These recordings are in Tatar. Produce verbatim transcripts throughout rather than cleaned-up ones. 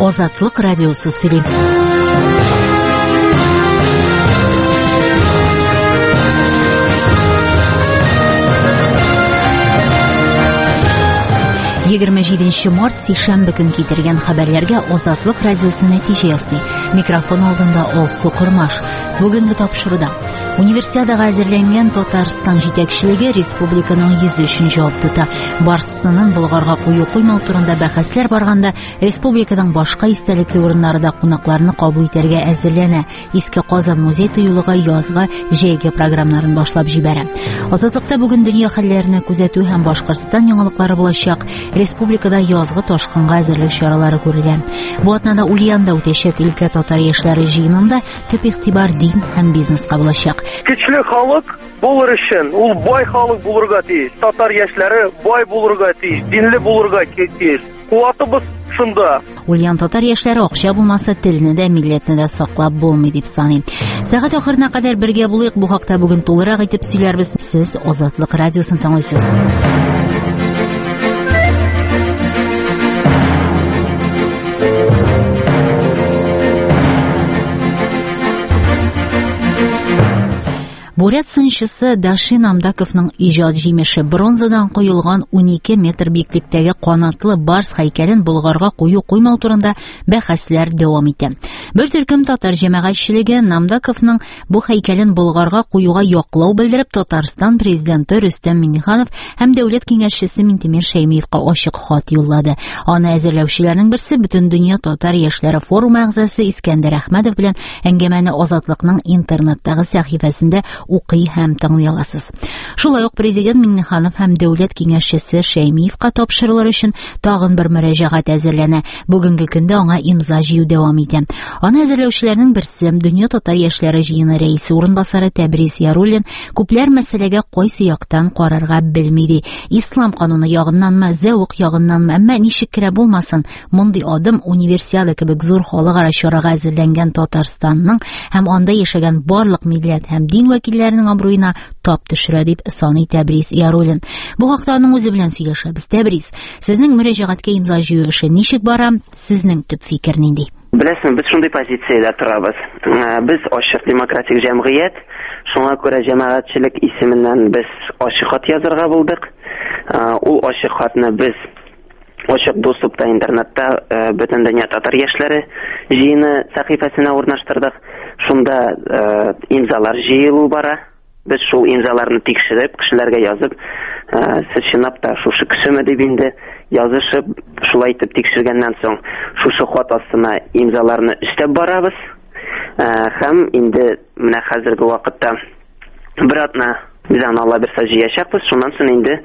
Азатлык радиосы сөйли. егерме җиденче март сишәмбе көн китергән хәбәрләргә Азатлык радиосы нәтиҗә ясый. Микрофон алдында Алсу Кырмаш. Бүгенге тапшыруда Универсиадага әзерләнгән Татарстан җитәкчелеге республиканың йөз өчен җавап тота. Барсынын Болгарга кую куймау турында бәхәсләр барганда, республиканың башка истәлекле урыннарында кунакларны кабул итәргә әзерләнә. Иске Казан музей тыюлыгы язгы җәйге программаларын башлап җибәрә. Азатлыкта бүген дөнья хәлләренә күзәтү һәм Башкортстан яңалыклары булачак. Республикада язгы ташкынга әзерлек чаралары күрелгән. Бу атнада Ульяндә үтәчәк өлкә татар яшьләре җыенында төп игътибар дин һәм бизнеска булачак. Көчле халык булыр өчен ул бай халык булырга тиеш. Татар яшьләре бай булырга тиеш, динле булырга тиеш. Куатыбыз шунда. Ульян татар яшьләре акча булмаса телне дә, милләтне дә саклап булмый дип саный. Сәгать ахырына кадәр бергә булыйк. Бу хакта бүген тулырак итеп сөйләрбез. Сез Азатлык радиосын тыңлыйсыз. Бурят сынчысы Дашин Амдаковның иҗат җимеше бронзадан коелган унике метр биеклектәге канатлы барс һәйкәлен Болгарга кую куймау турында бәхәсләр дәвам итә. Бер төркем татар җәмәгатьчелеге Намдаковның бу һәйкәлен Болгарга куюга яклау белдереп, Татарстан президенты Рөстәм Миңнеханов һәм дәүләт киңәшчесе Минтимер Шәймиевкә ачык хат юллады. Аны әзерләүчеләрнең берсе Бөтендөнья татар яшьләре форумы әгъзасы Искәндәр Әхмәтов белән әңгәмәне Азатлыкның интернеттагы сәхифәсендә укый һәм тыңлый аласыз. Шулай ук президент Миңнеханов һәм дәүләт киңәшчесе Шәймиевкә тапшырылыр өчен тагын бер мөрәҗәгать әзерләнә. Бүгенге көндә аңа имза җыю дәвам итә. Аны әзерләүчеләрнең берсе Дөнья татар яшьләре җыены рәисе урынбасары Тәбриз Яруллин күпләр мәсьәләгә кайсы яктан карарга белми ди. Ислам кануны ягыннанмы, зәвык ягыннанмы, әмма ничек кенә булмасын, мондый адым Универсиада кебек зур халыкара чарага әзерләнгән Татарстанның һәм анда яшәгән барлык милләт һәм дин вәкилләренең абруена тап төшерә дип саный Тәбриз Яруллин. Бу хакта аның үзе белән сөйләшәбез. Тәбриз, сезнең мөрәҗәгатькә имза җыю эше ничек бара? Сезнең төп фикер нинди? Беләсең, без шундый позициядә торабыз. Без ачык демократик җәмгыять, шуңа күрә җәмәгатьчелек исеменнән без ачык хат язарга булдык. Ул ачык хатны без ачык доступта интернетта Бөтендөнья татар яшьләре җыены сәхифәсенә урнаштырдык. Шунда имзалар җыелу бара. Без шул имзаларны тикшереп, кешеләргә язып, сез чынлап та шушы кешеме дип инде язышып, шулай итеп тикшергәннән соң шушы хат астына имзаларны өстәп барабыз. Һәм инде менә хәзерге вакытта бер атна бездән Алла берсә җыячакбыз. Шуннан соң инде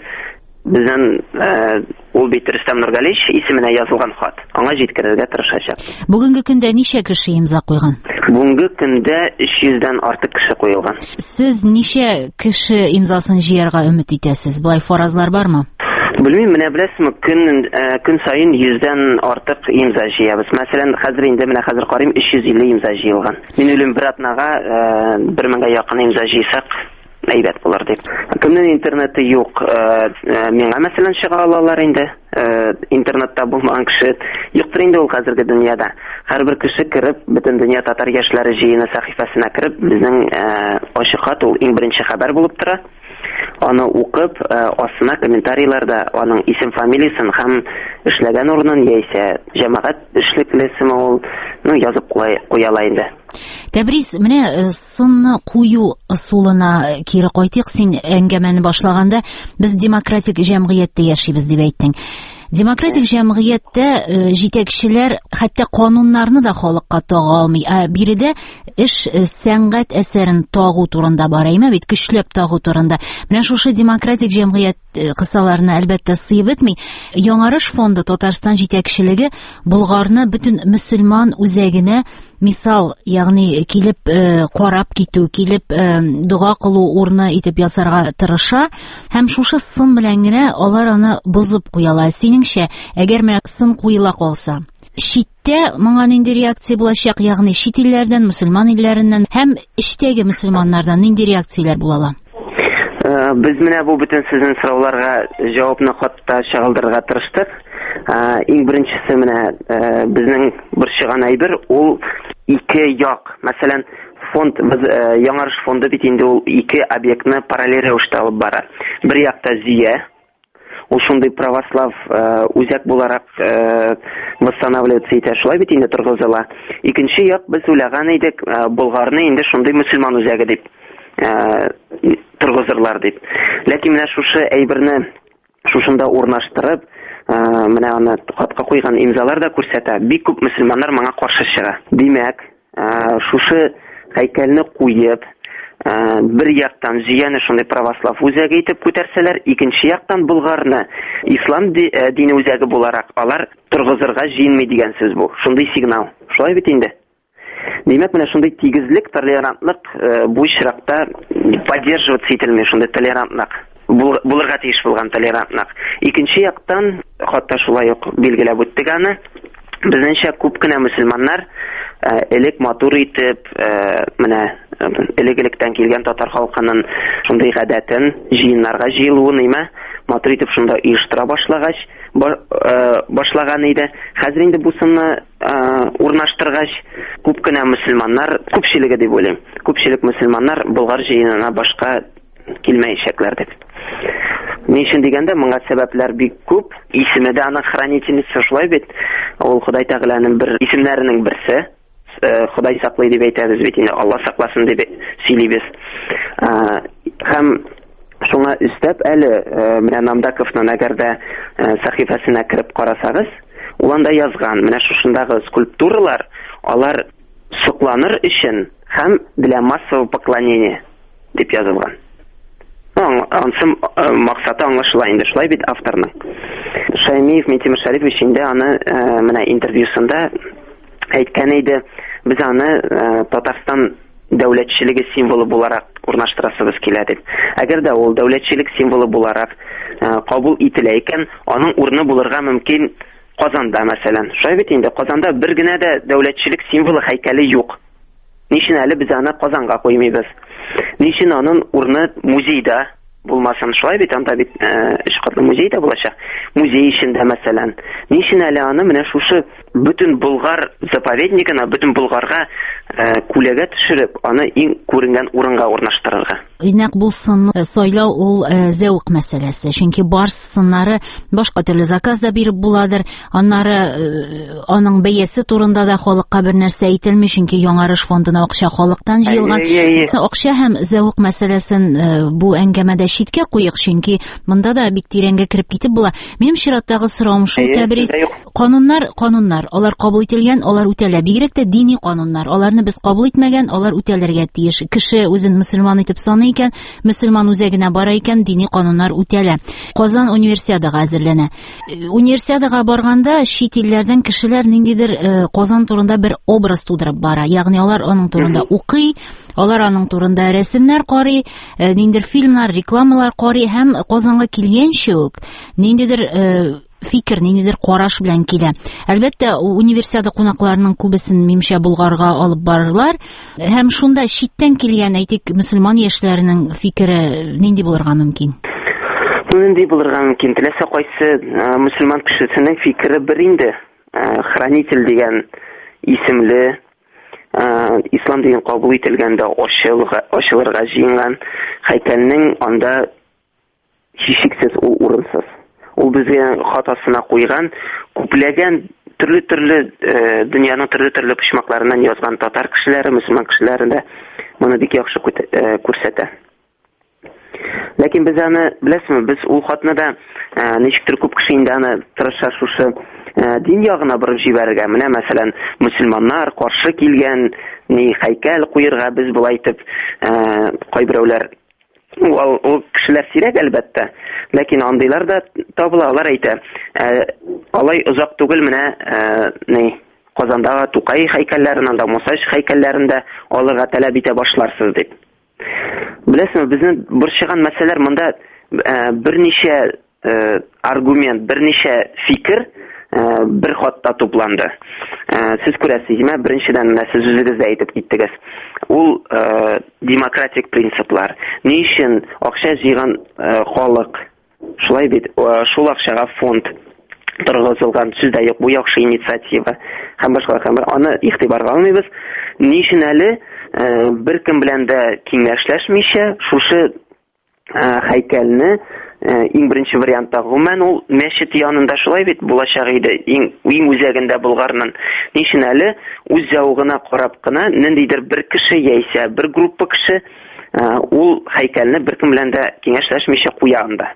бездән ул бит Рөстәм Нургалиевич исеменә язылган хат. Аңа җиткерергә тырышачак. Бүгенге көндә ничә кеше имза куйган? Бүгенге көндә өч йөздән артык кеше куелган. Сез ничә кеше имзасын җыярга өмет итәсез? Булай фаразлар бармы? Белмим, менә беләсезме, көн көн саен йөздән артык имза җыябыз. Мәсәлән, хәзер инде менә хәзер карыйм өч йөз илле имза җыелган. Мин үлем бер атнага бер меңгә якын имза җыйсак әйбәт булыр дип. Кемнең интернеты юк, миңа мәсәлән чыга алалар инде. Интернетта булмаган кеше юктыр инде ул хәзерге дөньяда. Һәрбер кеше кереп, Бөтендөнья татар яшьләре җыены сәхифәсенә кереп, безнең ачык хат ул иң беренче хәбәр булып тора. Аны укып, астына комментарийларда аның исем фамилиясын һәм эшләгән урынын яисә җәмәгать эшлеклесеме ул, ну, язып куяла инде. Тәбриз, менә сынны кую ысулына кире кайтыйк. Син әңгәмәне башлаганда без демократик җәмгыятьтә яшибез дип әйттең. Демократик җәмгыятьтә җитәкчеләр хәтта кануннарны да халыкка тага алмый. Ә биредә эш сәнгать әсәрен тагу турында бара име бит, көчләп тагу турында. Менә шушы демократик җәмгыять кысаларына әлбәттә сыйып бетми. Яңарыш фонды Татарстан җитәкчелеге Болгарны бөтен мөселман үзәгенә мисал, ягъни килеп карап китү, килеп дуга кылу урыны итеп ясарга тырыша һәм шушы сын белән генә алар аны бозып куялар. Синеңчә, әгәр менә сын куела калса, читтә моңа нинди реакция булачак, ягъни чит илләрдән, мөселман илләреннән һәм эчтәге мөселманнардан нинди реакцияләр булалар? Без менә бу бөтен сезнең сорауларга җавапны хатта чыгылдырырга тырыштык. Иң беренчесе менә безнең борчыган әйбер ул ике як. Мәсәлән, фонд яңарыш фонды бит инде ул ике объектны параллель рәвештә алып бара. Бер якта Зия, ул шундый православ үзәк буларак восстанавливаться итә, шулай бит инде торгызыла. Икенче як, без уйлаган идек, Болгарны инде шундый мөселман үзәге дип торгызырлар дип. Ләкин менә шушы әйберне шушында урнаштырып, менә аны хатка куйган имзалар да күрсәтә. Бик күп мөселманнар моңа каршы чыга. Димәк, шушы һәйкәлне куеп, бер яктан Зияны шундый православ үзәге итеп күтәрсәләр, икенче яктан Болгарны ислам дине үзәге буларак алар торгызырга җыенмый дигән сүз бу. Шундый сигнал. Шулай бит инде. Димәк, менә шундый тигезлек, толерантлык бу чиракта поддерживаться ителми, шундый толерантлык. Булырга тиеш булган толерантлык. Икенче яктан, хатта шулай ук билгеләп үттек аны, безнеңчә күп кенә мөселманнар элек матур итеп, менә элек-электән килгән татар халкының шундый гадәтен, җыеннарга җыелуын име, матур итеп шунда оештыра башлагач, башлаган иде. Хәзер инде бусынны урнаштыргач, күп кенә мөселманнар, күпчелеге дип уйлыйм, күпчелек мөселманнар Болгар җыенына башка килмәячәкләр дип. Ни өчен дигәндә, моңа сәбәпләр бик күп. Исеме дә аның хранительница, шулай бит. Ул Ходай Тәгаләнең бер исемнәренең берсе. Ходай саклый дип әйтәбез бит инде, Алла сакласын дип сөйлибез. Һәм шуңа өстәп әле менә Намдаковның әгәр дә сәхифәсенә кереп карасагыз, ул анда язган, менә шушындагы скульптуралар, алар сокланыр өчен һәм для массового поклонения дип язылган. Ансы максаты аңлашыла инде, шулай бит авторның. Шаймиев Митимир Шәрифович инде аны менә интервьюсында әйткән иде, без аны Татарстан дәүләтчелеге символы буларак урнаштырасыбыз килә дип. Әгәр дә ул дәүләтчелек символы буларак кабул ителә икән, аның урыны булырга мөмкин Казанда, мәсәлән. Шулай бит инде, Казанда бер генә дә дәүләтчелек символы һәйкәле юк. Ничен әле без аны Казанга куймыйбыз? Ничен аның урыны музейда булмасын? Шулай бит, анда бит өч катлы музей дә булачак. Музей эчендә, мәсәлән. Ничен әле аны менә шушы бөтен Болгар заповеднигына, бөтен Болгарга күләгә төшереп, аны иң күренгән урынга урнаштырырга? Нәкъ бу сын сайлау ул зәвык мәсьәләсе. Чөнки бар сыннары башка төрле заказ да биреп буладыр. Аннары аның бәясе турында да халыкка бер нәрсә әйтелми, чөнки яңарыш фондына акча халыктан җыелган. Акча һәм зәвык мәсьәләсен бу әңгәмәдә читкә куйык, чөнки монда да бик тирәнгә кирип китеп була. Минем чираттагы сорауым шул, Тәбриз, кануннар, кануннар, алар кабул ителгән, алар үтәлә. Бигрәк тә дини кануннар, аларны без кабул итмәгән, алар үтәлергә тиеш. Кеше үзен мөселман итеп саный икән, мөселман үзәгенә бара икән, дини кануннар үтәлә. Казан универсиадага әзерләнә. Универсиадага барганда чит илләрдән кешеләр ниндидер Казан турында бер образ тудырып бара. Ягъни алар аның турында укый, алар аның турында рәсемнәр карый, ниндидер фильмнар, рекламалар карый һәм Казанга килгәнче үк ниндидер фикер, ниндидер караш белән килә. Әлбәттә, универсиада кунакларының күбесен мимшә Болгарга алып барырлар, һәм шунда читтән килгән, әйтик, мөселман яшьләренең фикере нинди булырга мөмкин? Нинди булырга мөмкин? Теләсә кайсы мөселман кешесенең фикере бер инде. Хранитель дигән исемле, ислам дигән кабул ителгәндә ачылырга җыенган һәйкәлнең анда һичшиксез ул урынсыз. Ул безгә хатасына куйган, күпләгән төрле-төрле дөньяның төрле-төрле почмакларыннан язган татар кешеләре, мөселман кешеләре дә моны бик яхшы күрсәтә. Ләкин без аны, беләсезме, без ул хатны да ничектер күп кеше инде аны тырыша шушы дин ягына борып җибәрергә. Менә, мәсәлән, мөселманнар каршы килгән ни һәйкәл куярга без булай итеп кайберәүләр, ул кешеләр сирәк әлбәттә, ләкин андыйлар да табыла. Алар әйтә, алай озак түгел менә ни Казандагы Тукай һәйкәлләрен, анда Муса һәйкәлләрендә алырга таләп итә башларсыз дип. Беләсезме, безнең борчыган мәсьәләләр монда берничә аргумент, берничә фикер бер хатта тупланды. Сез күрәсезме, беренчедән менә сез үзегез дә әйтеп киттегез. Ул демократик принциплар. Ни өчен акча җыйган халык, шулай бит, шул акчага фонд торгызылган, сүздә юк, бу яхшы инициатива. Һәм башка һәм аны игътибарга алмыйбыз. Ни өчен әле беркем белән дә киңәшләшмичә шушы һәйкәлне иң беренче вариантта гомумән ул мәчет янында шулай бит булачак иде, иң иң үзәгендә Болгарның. Ни өчен әле үз явыгына карап кына ниндидер бер кеше яисә бер группа кеше ул һәйкәлне беркем белән дә киңәшләшмичә куя анда.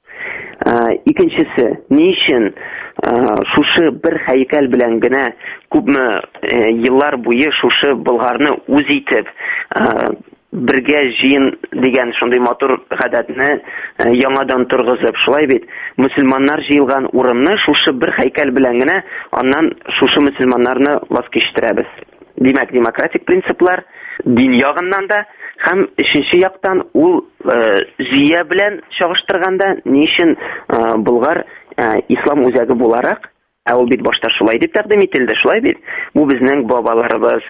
Икенчесе, ни өчен шушы бер һәйкәл белән генә күпме еллар буе шушы Болгарны үз итеп бергә җыен дигән шундый матур гадәтне яңадан торгызып, шулай бит мөселманнар җыелган урынны шушы бер һәйкәл белән генә аннан шушы мөселманнарны васкиштирәбез. Димәк, демократик принциплар дин ягыннан да һәм өченче яктан ул зия белән чагыштырганда ни өчен Болгар ислам үзәге буларак, ә ул бит башта шулай дип тәкъдим ителде, шулай бит. Бу безнең бабаларыбыз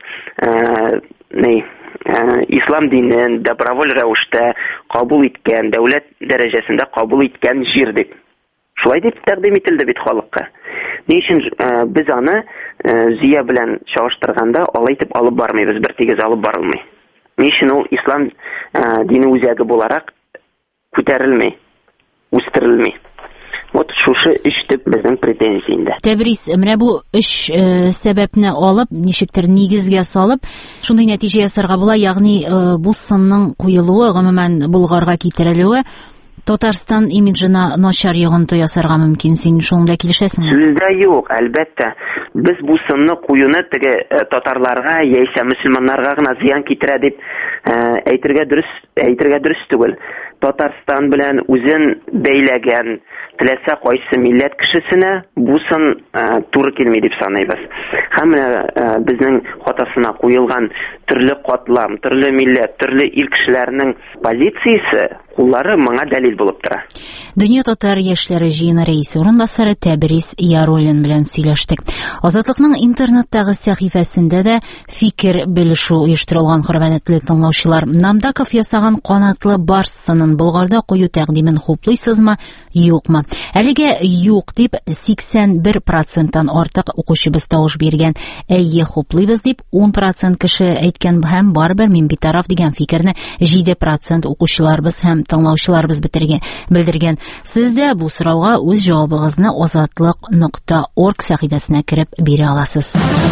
ни ислам динен доброволь рәвештә кабул иткән, дәүләт дәрәҗәсендә кабул иткән җир дип. Шулай дип тәкъдим ителде бит халыкка. Ни өчен без аны зия белән чагыштырганда алай итеп алып бармыйбыз, бер тигез алып барылмый. Ни өчен ул ислам дине үзәге буларак күтәрелми, үстерелми. Вот шушы эш дип безнең претензиядә. Тәбрис, менә бу эш сәбәпне алып, ничектер нигезгә салып, шундый нәтиҗә ясарга була, ягъни бу сынның куелуы, гомумән Болгарга китерелүе Татарстан имиджына начар йогынты ясарга мөмкин. Син шуңда килешәсеңме? Сүздә юк, әлбәттә. Без бу сынны куюны теге татарларга яисә мөселманнарга гына зыян китерә дип әйтергә дөрес, әйтергә дөрес түгел. Татарстан белән үзен бәйләгән теләсә кайсы милләт кешесенә бу сын туры килми дип саныйбыз. Һәм безнең хатасына куелган төрле катлам, төрле милләт, төрле ил кешеләренең позициясе, куллары моңа дәлил булып тора. Дөнья татар яшьләре җыены рәисе урынбасары Тәбрис Яруллин белән сөйләштек. Азатлыкның интернеттагы сәхифәсендә дә фикер белешү оештырылган, хөрмәтле тыңлаучылар. Намдаков ясаган канатлы барс сынын Болгарда кую тәкъдимен хуплыйсызмы, юкмы? Әлегә юк дип сиксән бер проценттан артык укучыбыз тавыш биргән. Әйе, хуплыйбыз дип ун процент кеше әйткән һәм барыбер мин битараф дигән фикерне җиде процент укучыларыбыз һәм тыңлаучыларыбыз бетергән, белдергән. Сез дә бу сорауга үз җавабыгызны азатлык нокта орг сәхифәсенә кереп бирә аласыз.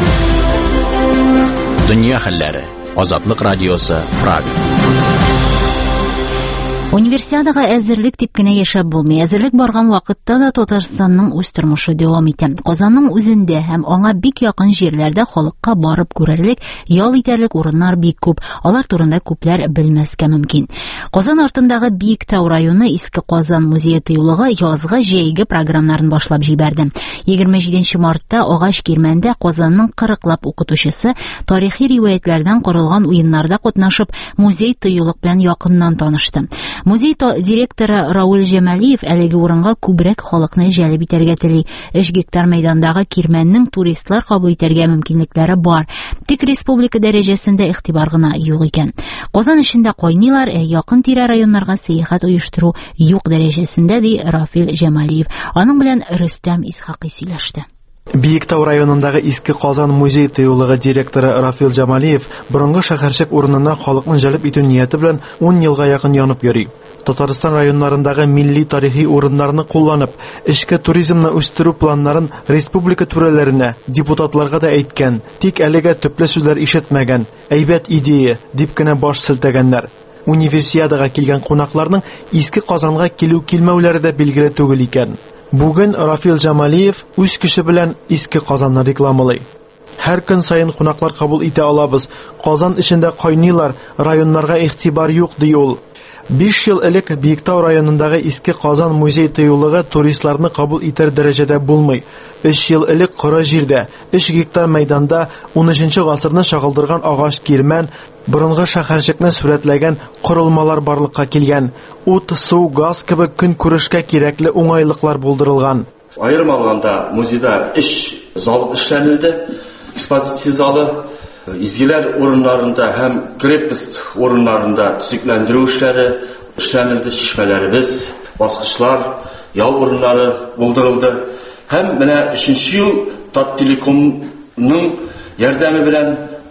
Дөнья хәлләре. Азатлык радиосы, Прага. Универсиадага әзерлек дип кенә яшәп булмый. Әзерлек барган вакытта да Татарстанның үз тормышы дәвам итә. Казанның үзендә һәм аңа бик якын җирләрдә халыкка барып күрерлек, ял итәрлек урыннар бик күп. Алар турында күпләр белмәскә мөмкин. Казан артындагы Биектау районы Иске Казан музее тыюлыгы язгы җәйге программнарын башлап җибәрде. егерме җиденче мартта Агач Кирмәндә Казанның кырыклап укытучысы тарихи риваятләрдән корылган уеннарда катнашып, музей тыюлык белән якыннан танышты. Музей директоры Рауль Җамалиев әлеге урынга күбрәк халыкны җәлеп итәргә тели. өч гектар мәйдандагы Кирмәннең туристлар кабул итәргә мөмкинлекләре бар. Тик республика дәрәҗәсендә игътибар гына юк икән. Казан эчендә кайнылар, ә якын тирә районнарга сәяхәт оештыру юк дәрәҗәсендә, ди Рафил Җамалиев. Аның белән Рөстәм Исхакый сөйләште. Биектау районындагы Иске Казан музей тыюлыгы директоры Рафил Җамалиев борынгы шәһәрчек урынына халыкны җәлеп итү нияте белән ун елга якын янып йөри. Татарстан районнарындагы милли тарихи урыннарны кулланып, эчке туризмны үстерү планнарын республика түрәләренә, депутатларга да әйткән, тик әлегә төпле сүзләр ишетмәгән. Әйбәт идея дип кенә баш селтәгәннәр. Универсиадага килгән кунакларның Иске Казанга килү килмәүләре дә билгеле түгел икән. Бүген Рафил Җамалиев үз кеше белән Иске Казанны рекламалый. Һәр көн сайын кунаклар кабул итә алабыз. Казан эчендә кайнылар, районнарга игътибар юк, ди ул. биш ел элек Биектау районындагы Иске Казан музей тыюлыгы туристларны кабул итәр дәрәҗәдә булмый. өч ел элек коры җирдә, өч гектар мәйданда унынчы гасырны чагылдырган Агач Кирмән, борынгы шәһәрчекне сурәтләгән корылмалар барлыкка килгән. Ут, су, газ кебек көн күрешкә кирәкле уңайлыклар булдырылган. Айрым алганда музейда эш зал эшләнелде, экспозиция залы, изгеләр урыннарында һәм крепость урыннарында төзекләндерү эшләре эшләнелде, чишмәләребез, баскычлар, ял урыннары булдырылды. Һәм менә өченче ел Таттелекомның ярдәме белән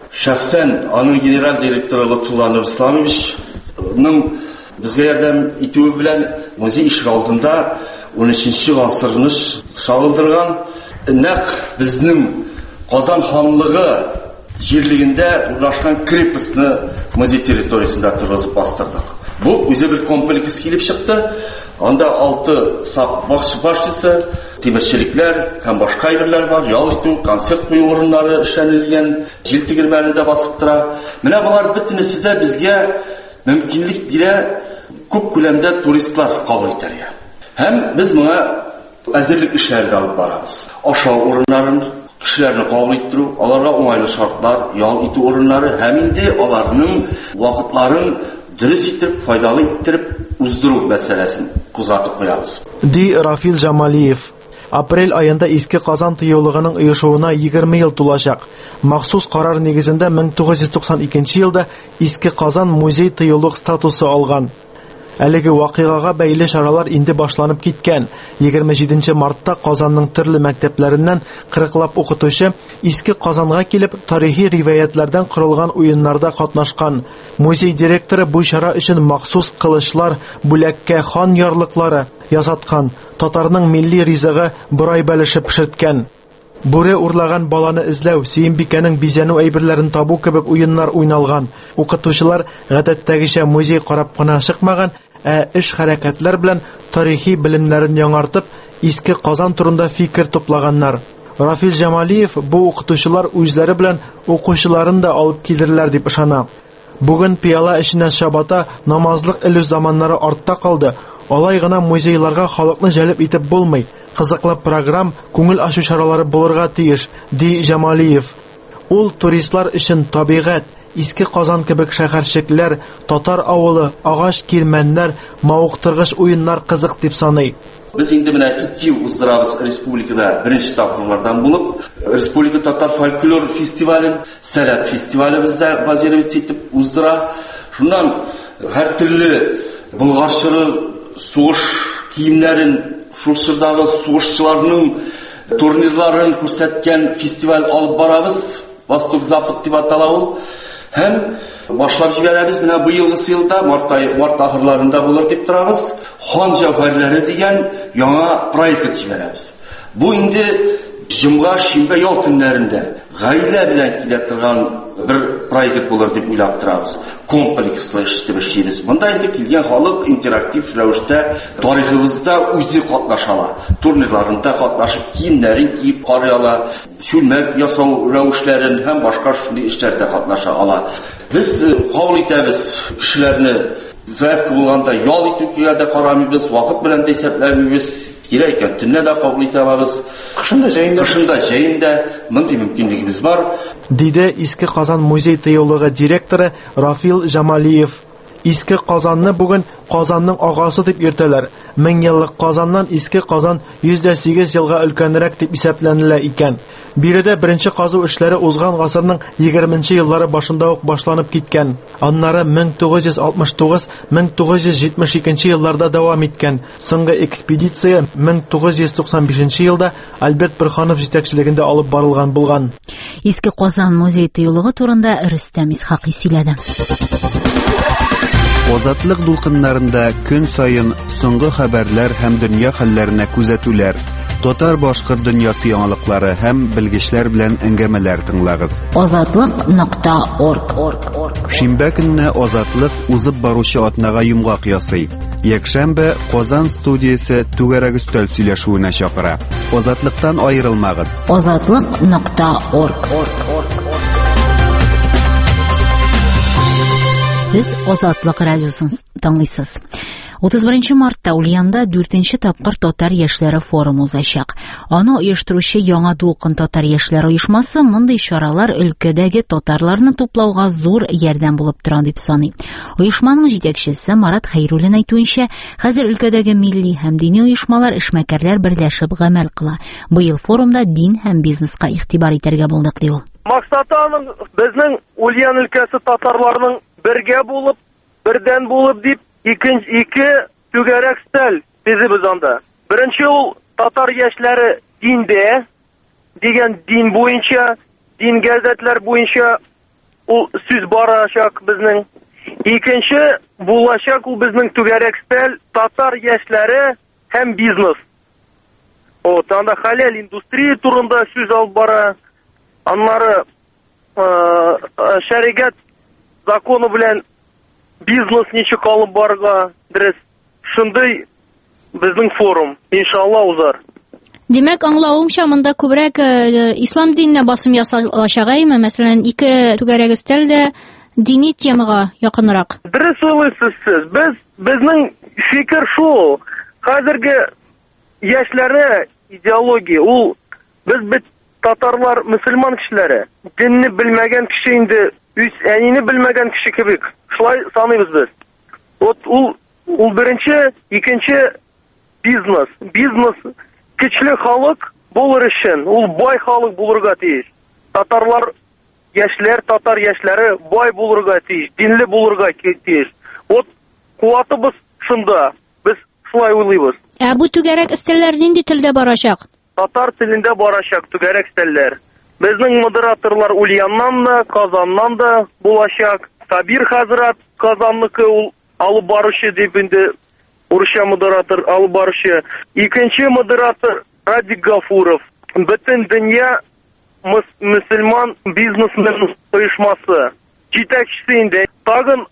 шәхсән аның генераль директоры Лотфулла Нурисламовичның безгә ярдәм итүе белән музей ишек алдында унөченче гасырны шагылдырган нәкъ безнең Казан ханлыгы җирлегендә урнашкан крепостьне музей территориясендә торгызып бастырдык. Бу үзе бер комплекс килеп чыкты. Анда алты сак башчысы, тимерчелекләр һәм башка әйберләр бар, ял итү, концерт кую урыннары эшләнелгән, җил тегермәне дә басып тора. Менә булар бөтенесе дә безгә мөмкинлек бирә күп күләмдә туристлар кабул итәргә. Һәм без моңа әзерлек эшләре дә алып барабыз. Ашау урыннарын кешеләрне кабул иттерү, аларга уңайлы шартлар, ял итү урыннары һәм инде аларның вакытларын дөрес итеп, файдалы иттереп уздыру мәсьәләсен кузгатып куябыз. Ди Рафил Җамалиев. Апрель айында Иске Казан тыюлыгының оешуына егерме ел тулачак. Махсус карар нигезендә мең тугыз йөз туксан икенче елда Иске Казан музей тыюлык статусы алган. Әлеге вакыйгага бәйле чаралар инде башланып киткән. егерме җиденче мартта Казанның төрле мәктәпләреннән кырыклап укытучы Иске Казанга килеп, тарихи риваятләрдән корылган уеннарда катнашкан. Музей директоры бу чара өчен махсус кылычлар, бүләккә хан ярлыклары ясаткан. Татарның милли ризыгы борай бәлеше пешерткән. Бүре урлаган баланы эзләү, Сөембикәнең бизәнү әйберләрен табу кебек уеннар уйналган. Укытучылар гадәттәгечә музей карап кына чыкмаган, ә эш хәрәкәтләр белән тарихи белемнәрен яңартып, Иске Казан турында фикер туплаганнар. Рафил Җамалиев бу укытучылар үзләре белән укучыларын да алып килерләр дип ышана. Бүген пиала эшенә чабата, намазлык элү заманнары артта калды. Алай гына музейларга халыкны җәлеп итеп булмый. Кызыклы программ, күңел ачу чаралары булырга тиеш, ди Җамалиев. Ул туристлар өчен табигать, Иске Казан кебек шәһәрчекләр, татар авылы, агач кирмәннәр, мавыктыргыч уеннар кызык дип саный. Без инде менә ике ел уздырабыз республикада беренче тапкырлардан булып, Республика татар фольклор фестивален, Сәләт фестивале бездә базировать итеп уздыра. Шуннан һәр төрле булгарчылы сугыш киемнәрен, шул чордагы сугышчыларның турнирларын күрсәткән фестиваль алып барабыз. Восток-Запад дип атала ул. Һәм башлап җибәрәбез менә бу елгы елда март ай март ахырларында булыр дип торабыз. Хан җәүһәрләре дигән яңа проект җибәрәбез. Бу инде җомга, шимбә, ял көннәрендә гаилә белән килә торган бер проект булыр дип уйлап торабыз. Комплекслы эшләп эшлибез. Монда инде килгән халык интерактив рәвештә тарихыбызда үзе катнашала. Турнирларында катнашып, киемнәрен киеп карыялар, чүлмәк ясау рәвешләрен һәм башка шундый эшләрдә катнаша ала. Без кабул итәбез кешеләрне заявка булганда ял итүгә дә карамыйбыз, вакыт белән дә исәпләмибез. Кирәк икән, төнлә дә кабул итәбез. Кышында җәендә, кышында җәендә мондый мөмкинлегебез бар. Диде Иске Казан музей тыюлыгы директоры Рафил Җамалиев. Иске Казанны бүген Казанның агасы дип йөртәләр. Мең еллык Казаннан Иске Казан йөз дә сигез елга өлкәнрәк дип исәпләнелә икән. Биредә беренче казу эшләре узган гасырның егерменче еллары башында ук башланып киткән. Аннары мең тугыз йөз алтмыш тугыз - мең тугыз йөз җитмеш икенче елларда дәвам иткән. Соңгы экспедиция мең тугыз йөз туксан бишенче елда Альберт Бирханов җитәкчелегендә алып барылган булган. Иске Казан музей тыюлыгы турында Рөстәм Исхакый сөйләде. Азатлык дулкыннарында көн сайын соңгы хәбәрләр һәм дөнья хәлләренә күзәтүләр, татар башкорт дөньясы яңалыклары һәм белгечләр белән әңгәмәләр тыңлагыз. азатлык нокта орг. Шимбә көнне Азатлык узып баручы атнага йомгак ясый. Якшәмбе Казан студиясе түгәрәк өстәл сөйләшүенә чакыра. Азатлыктан аерылмагыз. азатлык нокта орг. Сез Азатлык радиосын тыңлыйсыз. утыз беренче мартта Ульяндә дүртенче тапкыр татар яшьләре форумы узачак. Аны оештыручы Яңа дулкын татар яшьләре оешмасы мондый чаралар өлкәдәге татарларны туплауга зур ярдәм булып тора дип саный. Оешманың җитәкчесе Марат Хәйруллин әйтүенчә, хәзер өлкәдәге милли һәм дини оешмалар эшмәкәрләр берләшеп гамәл кыла. Быел форумда дин һәм бизнеска игътибар итәргә булдык ди ул. Максаты аның безнең Ульян өлкәсе татарларының бергә булып, бердән булып дип Икенче ике түгәрәк стәл төзебез анда. Беренче ул татар яшьләре диндә дигән дин буенча, дин газетләр буенча ул сүз барачак безнең. Икенче булачак ул безнең түгәрәк стәл татар яшьләре һәм бизнес. Вот анда халал индустрия турында сүз алып бара. Аннары шәригать законы белән бизнес ничек алып барга дөрес. Шундый безнең форум иншалла узар. Димәк, аңлавымча, монда күбрәк ислам диненә басым ясалачагаймы? Мәсәлән, ике түгәрәк стелдә дини темага якынрак. Дөрес уйлыйсыз сез. Без безнең фикер шул. Хәзерге яшьләре идеология ул без бит татарлар мөселман кешеләре. Динне белмәгән кеше инде үз әнине белмәгән кеше кебек. Шулай саныйбыз без. Вот ул ул беренче, икенче бизнес. Бизнес көчле халык булыр өчен, ул бай халык булырга тиеш. Татарлар яшьләр, татар яшьләре бай булырга тиеш, динле булырга тиеш. Вот куатыбыз шунда. Без шулай уйлыйбыз. Ә бу түгәрәк стелләр нинди телдә барачак? Татар телендә барачак түгәрәк стелләр. Безнең модераторлар Ульяннан да, Казаннан да булачак. Сабир хәзрәт Казанныкы ул алып баручы дип инде урысча модератор алып баручы. Икенче модератор Радик Гафуров. Бөтен дөнья мөселман бизнесмен оешмасы җитәкчесе инде. Тагын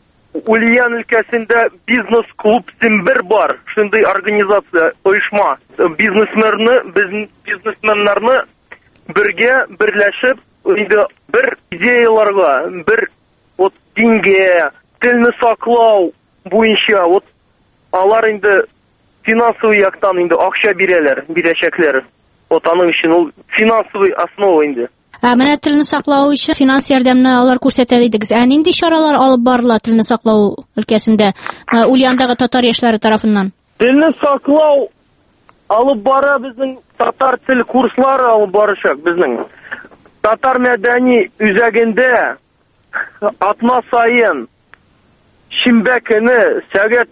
Ульян өлкәсендә бизнес-клуб Симбер бар. Шундый организация, оешма. Бизнесменнарны, бизнесменнарны бергә берләшеп, инде бер идеяларга, бер вот дингә, телне саклау буенча, вот алар инде финансовый яктан инде акча бирәләр, бирәчәкләр. Вот аның өчен ул финансовый основа инде. Ә менә телне саклау өчен финанс ярдәмне алар күрсәтә дидегез. Ә нинди чаралар алып барыла телне саклау өлкәсендә Ульяндагы татар яшьләре тарафыннан? Телне саклау алып бара безнең татар тел курслары алып барачак безнең. Татар мәдәни үзәгендә атна сайын шимбә көне сәгать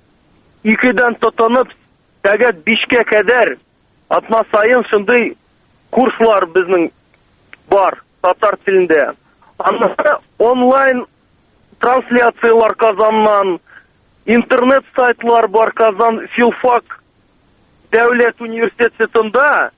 икедән тотынып сәгать бишкә кадәр атна сайын шундый курслар безнең бар татар телендә. Аннары онлайн трансляциялар Казаннан, интернет сайтлар бар. Казан филфак дәүләт университетында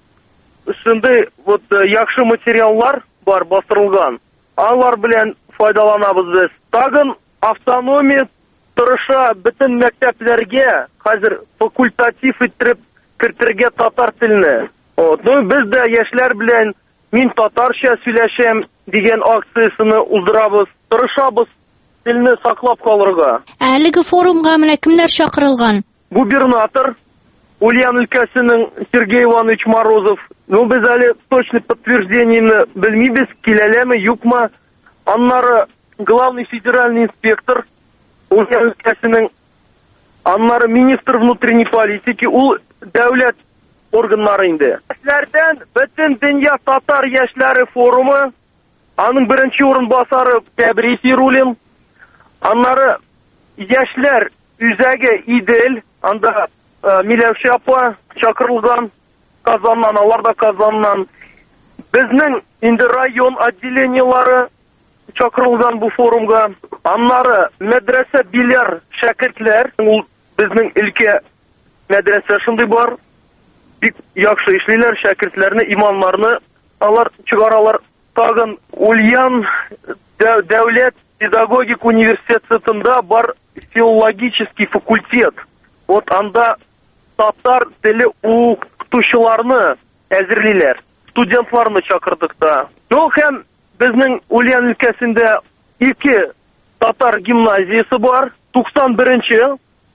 шундый вот яхшы материаллар бар бастырылган. Алар белән файдаланабыз без. Тагын автономия тырыша бөтен мәктәпләргә хәзер факультатив иттереп кертергә татар телене. Вот, ну без дә яшьләр белән мин татарча сөйләшәм дигән акциясыны уздырабыз. Тырышабыз телне саклап калырга. Әлеге форумга менә кемнәр чакырылган? Губернатор Ульян өлкәсенең Сергей Иванович Морозов. Ну без әле точно подтверждениене белмибез, киләләме, юкмы. Аннары главный федеральный инспектор Ульян өлкәсенең, аннары министр внутренней политики, ул дәүләт органнары инде. Яшьләрдән бөтен дөнья татар яшьләре форумы, аның беренче урынбасары Тәбрис Ирулин, аннары яшьләр үзәге Идел, анда Миләүшә апа чакырылган Казаннан, алар да Казаннан. Безнең инде район отделениялары чакырылган бу форумга. Аннары мәдрәсә биляр шәкертләр, ул безнең өлкә мәдрәсә шундый бар. Бик яхшы эшлиләр, шәкертләрне, имамнарны алар чыгаралар. Тагын Ульян дәүләт педагогик университетында бар филологический факультет. Вот анда татар теле укытучыларны әзерлиләр. Студентларны чакырдык та. Ну һәм безнең Ульян өлкәсендә ике татар гимназиясе бар. туксан беренче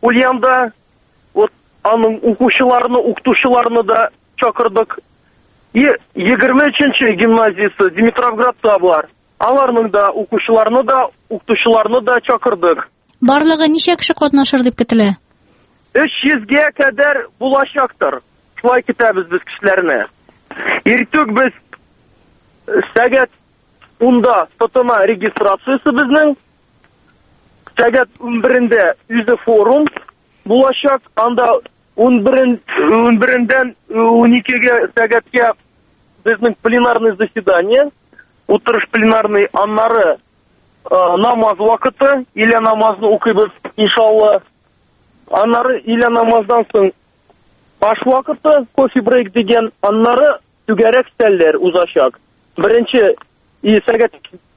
Ульянда вот аның укучыларны, укытучыларны да чакырдык. И егерме өченче гимназиясы Димитровградта бар. Аларның да укучыларны да, укытучыларны да чакырдык. Барлыгы ничә кеше катнашыр дип көтелә? өч йөзгә кадәр булачактыр. Шулай көтәбез без кешеләрне. Иртүк без сәгать унда тотына регистрациясы безнең. Сәгать унберендә үзе форум булачак. Анда унбердән уникегә сәгатькә безнең пленарный заседание, утырыш пленарный, аннары намаз вакыты, илә намазны укыйбыз иншалла. Аннары илә намаздан соң аш вакыты, кофе брейк дигән, аннары түгәрәк стәлләр узачак. Беренче и сәгать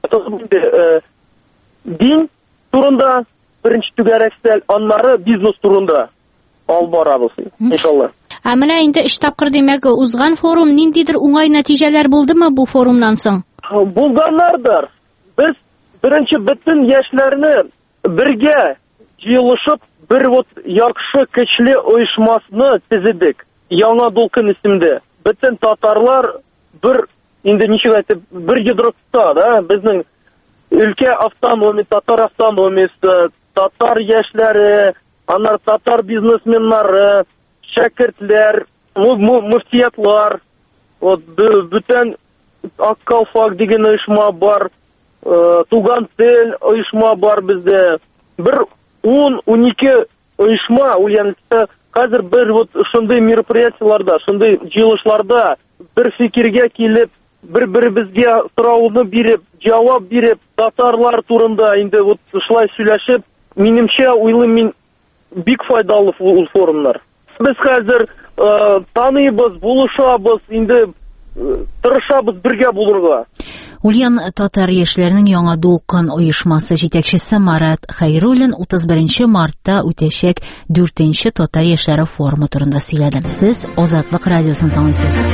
дин турында, беренче түгәрәк стәл, аннары бизнес турында алып барабыз иншалла. Ә менә инде өч тапкыр димәк узган форум ниндидер уңай нәтиҗәләр булдымы бу форумнан соң? Булганнардыр. Без беренче бөтен яшьләрне бергә җыелышып, бер вот яхшы көчле оешмасны төзедек. Яңа Дулкын исемле. Бөтен татарлар бер инде ничек әйтеп, бер йодрыкта, да, безнең өлкә автономия, татар автономиясе, татар яшьләре, аннар татар бизнесменнары, шәкертләр, муфтиятлар, вот бүтән Аккалфак дигән оешма бар, Туган тел оешма бар бездә. Бер ун-унике оешма Ульяновскта хәзер бер вот шундый мероприятиеларда, шундый җыелышларда бер фикергә килеп, бер-беребезгә сорауны биреп, җавап биреп, татарлар турында инде вот шулай сөйләшеп, минемчә уйлыйм мин бик файдалы форумнар. Без хәзер таныйбыз, булышабыз, инде тырышабыз бергә булырга. Ульян татар яшьләренең Яңа Дулкын оешмасы җитәкчесе Марат Хәйруллин утыз беренче мартта үтәчәк дүртенче татар яшьләре форумы турында сөйләде. Сез Азатлык радиосын тыңлыйсыз.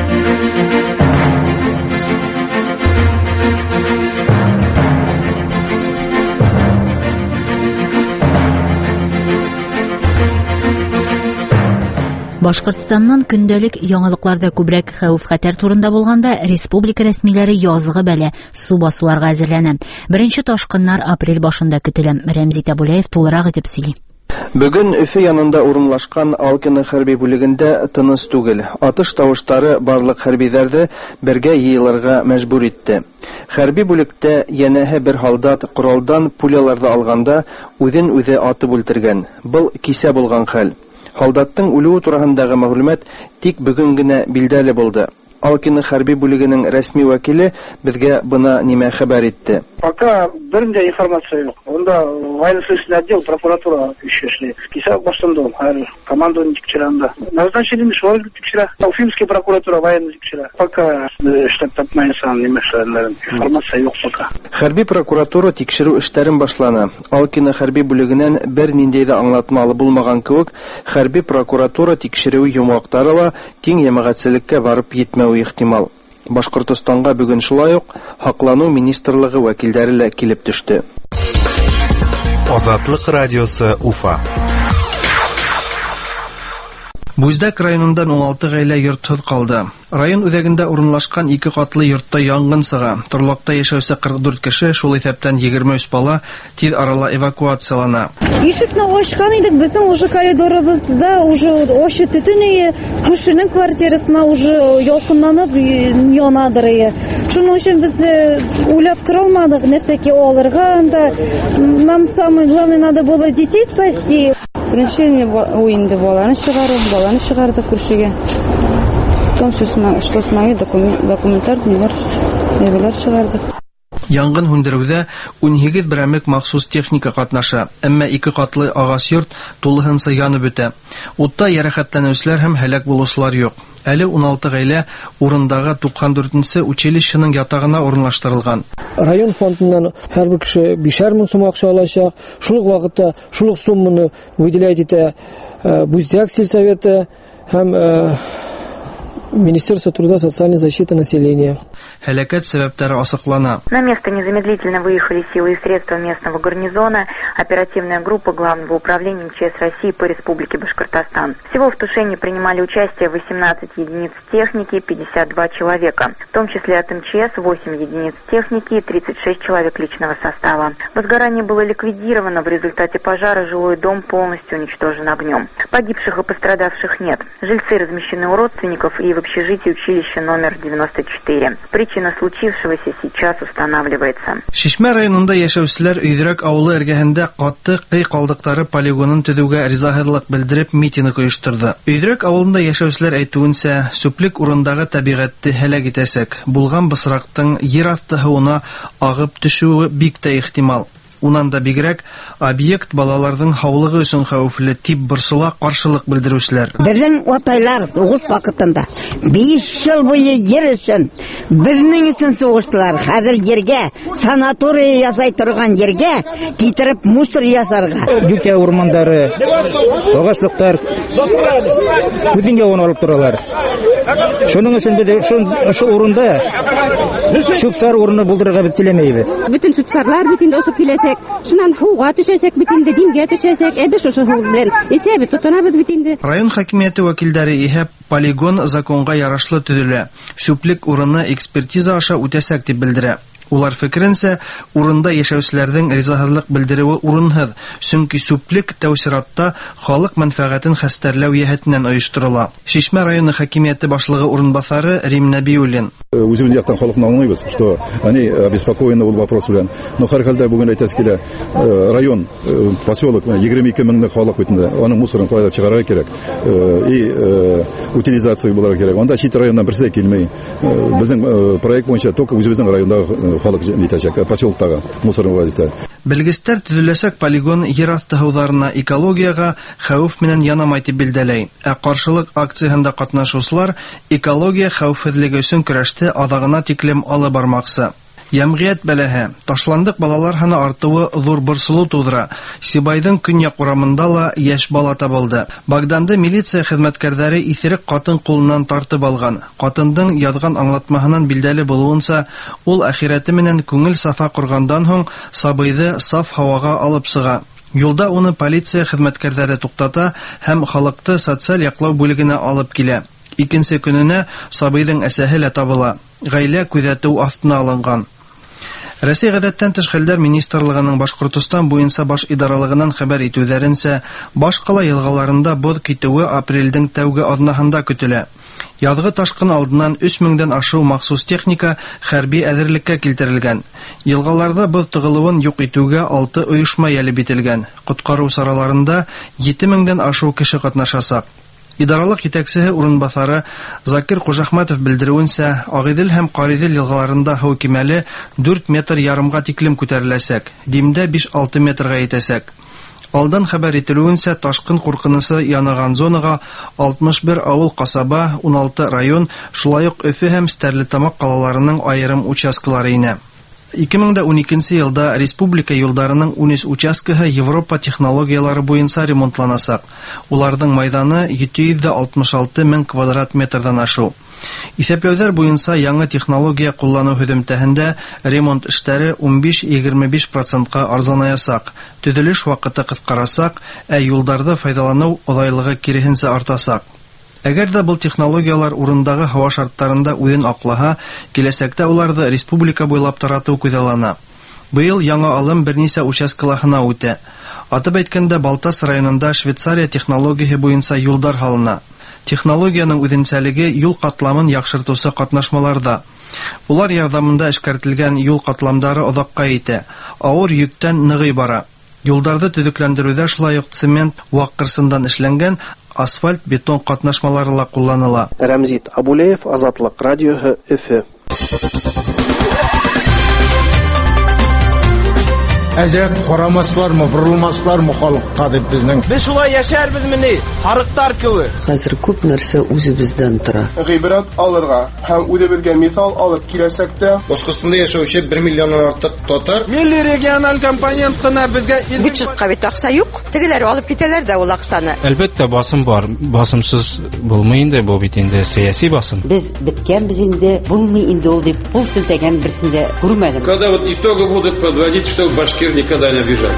Башкортстаннан көндәлек яңалыкларда күбрәк хәвеф-хәтәр турында булганда, республика рәсмиләре язгы бәла су басуларга әзерләнә. Беренче ташкыннар апрель башында көтелә. Рәмзи Табулаев тулырак итеп сөйли. Бүген Өфе янында урынлашкан Алкино хәрби бүлегендә тыныс түгел. Атыш тавыштары барлык хәрбиләрне бергә йыелырга мәҗбүр итте. Хәрби бүлектә янәһе бер солдат коралдан пуляларны алганда үзен үзе атып үлтергән. Был кисә булган хәл. Солдаттың үлүе турасындагы мәгълүмат тик бүген генә билдәле булды. Алкино хәрби бүлегенең рәсми вәкиле безгә бына нимә хәбәр итте. Пока берничә информация юк. Онда военно-следственный отдел, прокуратура еще эшли. Кисә башланды, һәр командование тикшерәндә. Назначение мишвал тикшерә. Уфимская прокуратура военный тикшерә. Пока штат тапмайсан нимәшләрен информация юк пока. Хәрби прокуратура тикшерү эшләрен башлана. Алкино хәрби бүлегеннән бер ниндәй дә аңлатмалы булмаган кебек, хәрби прокуратура тикшерү йомгаклары киң җәмәгатьчелеккә барып җитмәү ихтимал. Башкортстанга бүген шулай ук Хаклану министрлыгы вәкилләре лә килеп төште. Азатлык радиосы Уфа. Буздак районында ун алты гаилә йортсыз калды. Район үзәгендә урынлашкан ике катлы йортта янгын сыга. Торлакта яшәүче кырык дүрт кеше, шул исәптән егерме өч бала тиз арала эвакуациялана. Ишекне ачкан идек, безнең уже коридорыбызда уже ачы төтене, күршенең квартирасына уже ялкынланып янадыр. Шуның өчен без уйлап тора алмадык, нәрсәки алырга, анда нам самое главное надо было детей спасти. Беренче уенде баланы чыгару, баланы чыгарды күршегә. Потом что с моими документарныйлар, нәбиләр чыгарды. Янгын һүндерүдә ун һигез берәмлек махсус техника катнаша, әмма ике катлы агач йорт тулыһынча янып бетә. Утта ярәхәтләнүчеләр һәм һәлак булучылар юк. Әле ун алты гаилә урындагы туксан дүртенче училищеның ятагына урынлаштырылган. Район фондыннан һәрбер кеше бишәр мең сум акча алачак. Шул ук вакытта шул ук сумманы выделять итә Буздак сельсоветы һәм Министерство труда и социальной защиты населения. Һәлакәт сәбәпләре асыклана. На место незамедлительно выехали силы и средства местного гарнизона, оперативная группа Главного управления МЧС России по Республике Башкортостан. Всего в тушении принимали участие восемнадцать единиц техники, пятьдесят два человека, в том числе от МЧС восемь единиц техники и тридцать шесть человек личного состава. Возгорание было ликвидировано, в результате пожара жилой дом полностью уничтожен огнем. Погибших и пострадавших нет. Жильцы размещены у родственников и в общежитии училища номер девяносто четыре. Причина случившегося сейчас устанавливается. Шишмә районында яшәүчеләр Өйдерәк авылы эргәһендә катты кый калдыктары полигонын төзүгә ризаһыдлык белдереп митинг оештырды. Өйдерәк авылында яшәүчеләр әйтүенчә, сүплек урындагы табигатьне һәлак итәсәк, булган бысрактың җир асты һавына агып төшүе бик тә ихтимал. Унан да бигрәк объект балаларның һаулыгы өчен хәвефле тип борсыла каршылык белдерүчеләр. Безнең атайлар сугыш вакытында биш ел буе җир өчен безнең өчен сугыштылар. Хәзер җиргә санаторий ясай торган җиргә китереп мусор ясарга. Дүкә урмандары, агачлыктар күзгә он алып торалар. Шуның өчен без шу урында субсар урыны булдырырга без теләмәйбез. Бүтән субсарлар бит инде осып киләсәк, шуннан һуга төшәсәк бит инде, дингә төшәсәк, ә без шушы һуг белән исәбе тотынабыз бит инде. Район хакимияте вәкилләре иһә полигон законга ярашлы төзелә. Сүплек урыны экспертиза аша үтәсәк дип белдерә. Улар фикеренчә, урында яшәүчеләрнең ризаһыдлык белдерүе урынһыз, чөнки сүплек тәүсиратта халык мәнфәгатен хәстәрләү яһәтеннән оештырыла. Шишмә районы хакимияте башлыгы урынбасары Рим Набиуллин. Үзебез яктан халыкны аңлыйбыз, что они обеспокоены бул вопрос белән. Но һәр хәлдә бүген әйтәс килә, район, поселок егерме ике меңлек халык бит инде. Аның мусорын кайда чыгарырга кирәк. И утилизация булырга кирәк. Анда чит районнан берсе килмәй. Безнең проект буенча только үзебезнең районда халык җитәчәк, поселоктагы мусорны вазитә. Белгечләр төзеләсәк полигон җир асты һауларына, экологиягә хәвеф менән янамай дип белдерә. Ә каршылык акциясында катнашучылар экология хәвефсезлеге өчен көрәштә адагына тиклем алып бармакчы. Ямгыять бәләһе, ташландык балалар һаны артуы зур борсылу тудыра. Сибайдың көньяк урамында ла яшь бала табылды. Багданды милиция хезмәткәрләре исерек катын кулыннан тартып алган. Катындың язган аңлатмаһыннан билдәле булуынча, ул ахирәте менән күңел сафа кургандан соң сабыйды саф һавага алып чыга. Юлда уны полиция хезмәткәрләре туктата һәм халыкты социаль яклау бүлегенә алып килә. Икенче көненә сабыйдың әсәһе лә табыла. Гаилә күзәтү астына алынган. Россия гадәттән тыш хәлләр министрлыгының Башкортстан буенча баш идаралыгыннан хәбәр итүләренчә, башкала елгаларында боз китүе апрельдән тәүге азнаһында көтелә. Язгы ташкын алдыннан өч меңдән ашу махсус техника хәрби әзерлеккә килтерелгән. Елгаларда боз тыгылуын юк итүгә алты оешма ялеп ителгән. Коткару сараларында җиде меңдән ашу кеше катнашачак. Идаралык җитәкчесе урынбасары Закир Кужахматов белдерүенчә, Агыйдел һәм Каридел елгаларында һау кимәле дүрт метр ярымга тиклем күтәреләсәк, Димдә биш-алты метрга итәсәк. Алдан хәбәр ителүенчә, ташкын куркынысы янаган зонага алтмыш бер авыл касаба, ун алты район, шулай ук Өфе һәм Стәрлетамак калаларының аерым участкалары инә. ике мең дә уникенче елда республика юлдарының ун өч участкаһы Европа технологиялары буенча ремонтланасак. Уларның майданы җиде йөз алтмыш алты мең квадрат метрдан ашу. Исәпләүләр буенча яңа технология куллану һөҗүмтәһендә ремонт эшләре ун биш-егерме биш процентка арзанаясак, төзелеш вакыты кыскарасак, ә юлларда файдалану оҙайлығы киресенчә артасак. Әгәр дә был технологиялар урындагы һава шарттарында үҙен аҡлаһа, киләсәктә уларҙы республика буйлап таратыу күҙаллана. Быйыл яңа алым бернисә участкаларына үтә. Атып әйткәндә, Балтас районында Швейцария технологияһы буенча юлдар һалына. Технологияның үҙенсәлеге юл ҡатламын яҡшыртыусы ҡатнашмаларҙа. Улар ярҙамында эшкәртелгән юл ҡатламдары оҙаҡҡа итә, ауыр йөктән нығый бара. Юлдарҙы төҙөкләндереүҙә шулай уҡ цемент ваҡ ҡырсындан эшләнгән асфальт, бетон ҡатнашмалары ла ҡулланыла. Рәмзит Абулеев, Азатлыҡ радиоһы, Өфө. әзрәк карамаслармы, борылмаслармы халыкка дип безнең. Без шулай яшәрбез мени, харыктар кеби. Хәзер күп нәрсә үзебездән тора. Гыйбрат алырга һәм үзебезгә мисал алып киләсәк тә, Башкортстанда яшәүче бер миллионнан артык татар милли региональ компонентына безгә бюджетка бит акча юк. Тегеләр алып китәләр дә ул акчаны. Әлбәттә басым бар. Басымсыз булмый инде бу бит инде сәяси басым. Без биткәнбез инде, булмый инде ул дип кул селтәгән берсендә күрмәдем. Когда вот итоги будут подводить, что башкир никогда не обижали.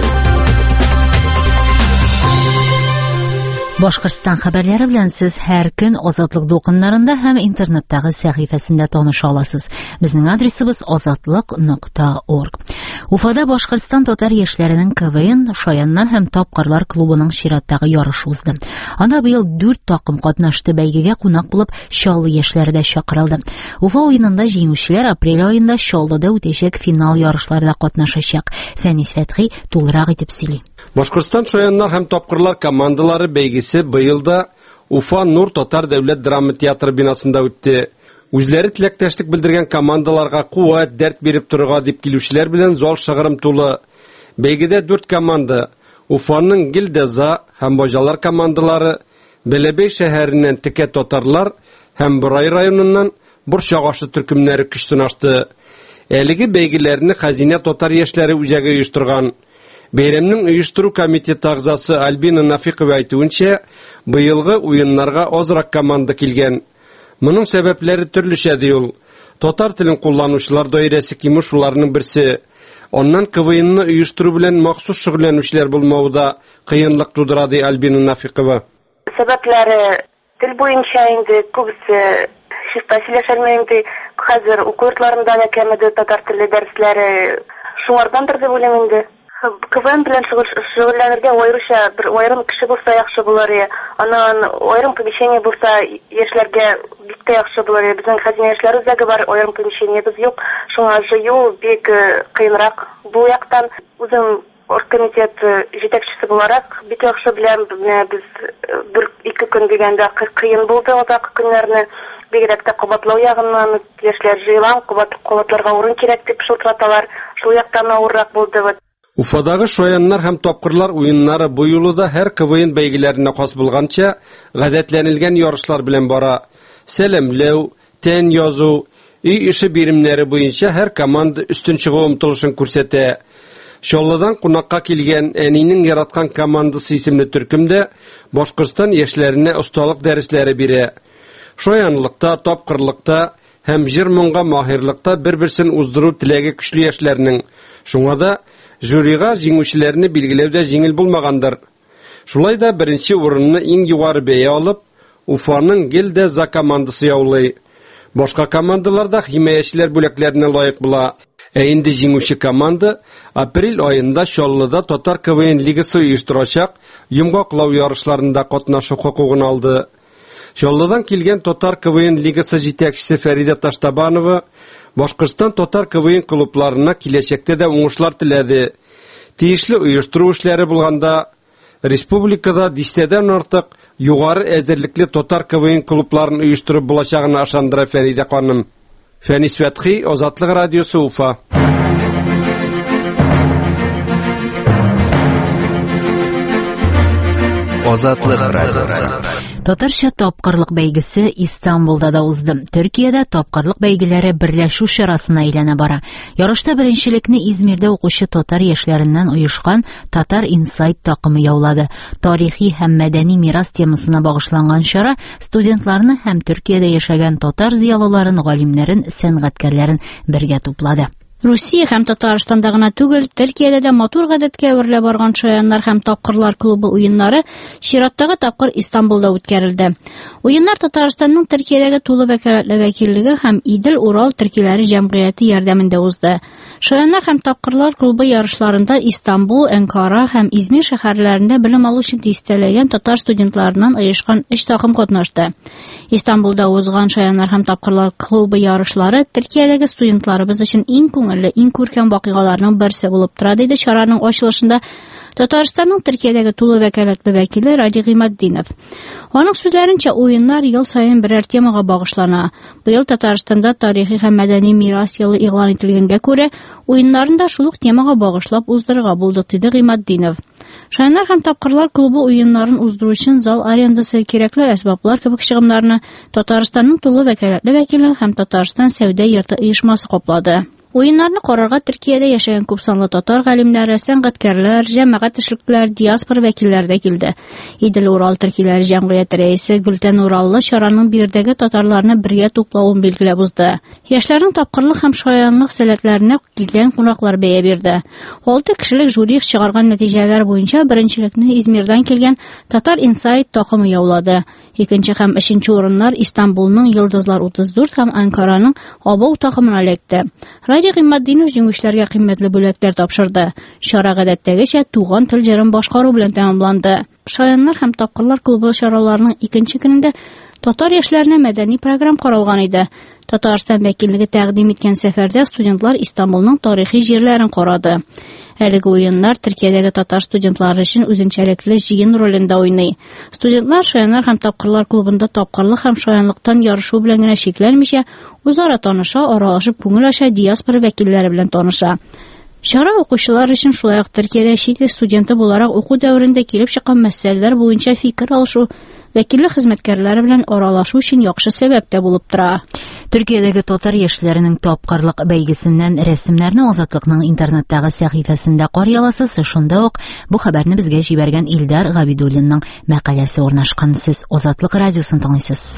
Башкортстан хәбәрләре белән сез һәр көн Азатлык дулкыннарында һәм интернеттагы сәхифәсендә таныша аласыз. Безнең адресыбыз азатлык нокта орг. Уфада Башкортстан татар яшьләренең КВН Шаяннар һәм Тапкырлар клубының чираттагы ярышы узды. Анда быел дүрт такым катнашты. Бәйгегә кунак булып Чаллы яшьләре дә чакырылды. Уфа уенында җиңүчеләр апрель аенда Чаллыда үтәчәк финал ярышларында катнашачак. Фәнис Фәтхи тулырак итеп сөйли. Башкортстан Шаяннар һәм Тапкырлар командалары бәйгесе быел да Уфа Нур Татар дәүләт драма театры бинасында үтте. Үзләре теләктәшлек белдергән командаларга куәт, дәрт биреп торырга дип килүчеләр белән зал шыгрым тулы. Бәйгедә дүрт команда Уфаның Гилдеза һәм Божалар командалары, Бәләбәй шәһәреннән Текә татарлар һәм Борай районыннан Борчагашы төркемнәре көч сынашты. Әлеге бәйгеләрне Хәзинә татар яшьләре үзәге оештырган. Бәйрәмнең оештыру комитеты агзасы Альбина Нафикова әйтүенчә, быелгы уеннарга азрак команда килгән. Моның сәбәпләре төрлечә ди ул. Татар телен кулланучылар даирәсе киң шуларның берсе. Оннан КВНны оештыру белән махсус шөгыльләнүчеләр булмауда кыенлык тудыра ди Альбина Нафикова. Сәбәпләре тел буенча инде күбесе чиста сөйләшәлмәенде. Хәзер уку йортларында да кәмеде татар теле дәресләре шуңардандыр дип уйлыйм инде. КВН белән шөгыльләнергә аеруча бер аерым кеше булса яхшы булыр иде. Аннан аерым помещение булса яшьләргә бик тә яхшы булыр иде. Безнең хәзинә яшьләр үзәге бар, аерым помещениебез юк. Шуңа җыю бик кыенрак. Бу яктан үзем оргкомитет җитәкчесе буларак бик яхшы беләм, без бер ике көн дигәндә кыен булды озак көннәрне. Бигрәк тә кабатлау ягыннан яшьләр җыелган, кабатларга урын кирәк дип шылтыраталар. Шул яктан авыррак булды. Уфадагы Шаяннар һәм Тапкырлар уеннары бу юлы да һәр КВН бәйгеләренә хас булганча гадәтләнелгән ярышлар белән бара. Сәламләү, тән язу, өй эше биремнәре буенча һәр команда өстен чыгу омтылышын күрсәтә. Чаллыдан кунакка килгән әнинең яраткан командасы исемле төркемдә Башкортстан яшьләренә осталык дәресләре бирә. Шаянлыкта, Тапкырлыкта һәм җыр-моңга маһирлыкта бер-берсен уздыру теләге көчле яшьләрнең. Шуңа да жюрига җиңүчеләрне билгеләүдә җиңел булмагандыр. Шулай да беренче урынны иң югары бәя алып, Уфаның Гилдеза командасы яулый. Башка командаларда химаячылар бүләкләренә лаек була. Ә инде җиңүче команда апрель аенда Чаллыда Татар КВН лигасы оештырачак йомгаклау ярышларында катнашу хокугын алды. Чаллыдан килгән Татар КВН лигасы җитәкчесе Фәридә Таштабанова Башкортстан татар КВН клубларына киләчәктә дә уңышлар теләде. Тиешле оештыру эшләре булганда республикада дистәдән артык югары әзерлекле татар КВН клубларын оештырып булачагына ышандыра Фәридә ханым. Фәнис Фәтхи, Азатлык радиосы, Уфа. Азатлык радиосы. Татарча тапкырлык бәйгесе Истанбулда да узды. Төркиядә тапкырлык бәйгеләре берләшү чарасына әйләнә бара. Ярышта беренчелекне Измирдә укучы татар яшьләреннән оешкан Татар Инсайт такымы яулады. Тарихи һәм мәдәни мирас темасына багышланган чара студентларны һәм Төркиядә яшәгән татар зыялыларын, галимнәрен, сәнгатькәрләрен бергә туплады. Русия һәм Татарстанда гына түгел, Төркиядә дә матур гадәткә әверелә барган Шаяннар һәм Тапкырлар клубы уеннары чираттагы тапкыр Истанбулда үткәрелде. Уеннар Татарстанның Төркиядәге тулы вәкаләтле вәкиллеге һәм Идел Урал төркиләре җәмгыяте ярдәмендә узды. Шаяннар һәм Тапкырлар клубы ярышларында Истанбул, Анкара һәм Измир шәһәрләрендә белем алучы дистәләгән татар студентларыннан оешкан өч такым катнашты. Истанбулда узган Шаяннар һәм Тапкырлар клубы ярышлары Төркиядәге студентларыбыз өчен иң күңелле, иң күркәм вакыйгаларның берсе булып тора, диде чараның ачылышында Татарстанның Төркиядәге тулы вәкаләтле вәкиле Ради Гыймаддинов. Аның сүзләренчә, уеннар ел саен берәр темага багышлана. Быел Татарстанда тарихи һәм мәдәни мирас елы игълан ителгәнгә күрә, уеннарында шул ук темага багышлап уздырырга булдык, диде Гыймаддинов. Шаяннар һәм тапкырлар клубы уеннарын уздыру өчен зал арендасы, кирәкле әсбаплар кебек чыгымнарны Татарстанның тулы вәкаләтле вәкиле һәм Татарстан сәүдә йорты оешмасы каплады. Уеннарны карарга Төркиядә яшәгән күпсанлы татар галимнәре, сәнгатькәрләр, җәмәгать эшлеклеләр, диаспора вәкилләре дә килде. Идел Урал төркиләре җәмгыяте рәисе Гөлтән Ураллы чараның биредәге татарларны бергә туплавын билгеләп узды. Яшьләрнең тапкырлык һәм шаянлык сәләтләренә килгән кунаклар бәя бирде. Алты кешелек жюри чыгарган нәтиҗәләр буенча беренчелекне Измирдан килгән Татар Инсайт такымы яулады. Икенче һәм өченче урыннар Истанбулның Йылдызлар утыз дүрт һәм Анкараның Абау такымына эләкте. Ради Гыймаддинов җиңүчеләргә кыйммәтле бүләкләр тапшырды. Чара гадәттәгечә туган тел җырын башкару белән тәмамланды. Шаяннар һәм тапкырлар клубы чараларының икенче көнендә татар яшьләренә мәдәни программ каралган иде. Татарстан вәкиллеге тәкъдим иткән сәфәрдә студентлар Истанбулның тарихи җирләрен карады. Әлеге уеннар Төркиядәге татар студентлары өчен үзенчәлекле җыен ролендә уйный. Студентлар Шаяннар һәм тапкырлар клубында тапкырлык һәм шаянлыктан ярышу белән генә шикләнмичә, үзара таныша, аралашып күңел ача, диаспора вәкилләре белән таныша. Чара укучылар өчен шулай ук Төркиядә чит ил студенты буларак уку дәверендә килеп чыккан мәсьәләләр буенча фикер алышу, вәкиллек хезмәткәрләре белән аралашу өчен яхшы сәбәп тә булып тора. Төркиядәге татар яшьләренең тапкырлык бәйгесеннән рәсемнәрне Азатлыкның интернеттагы сәхифәсендә карый аласыз. Шунда ук бу хәбәрне безгә җибәргән Илдар Габидуллинның мәкаләсе урнашкан. Сез Азатлык радиосын тыңлыйсыз.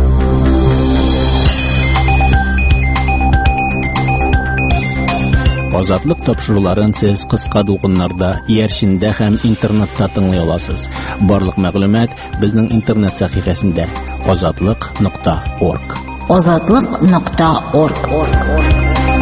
Азатлык тапшыруларын сез кыска дулкыннарда, иярчиндә һәм интернетта тыңлый аласыз. Барлык мәгълүмат безнең интернет сәхифәсендә азатлык нокта орг. азатлык нокта орг.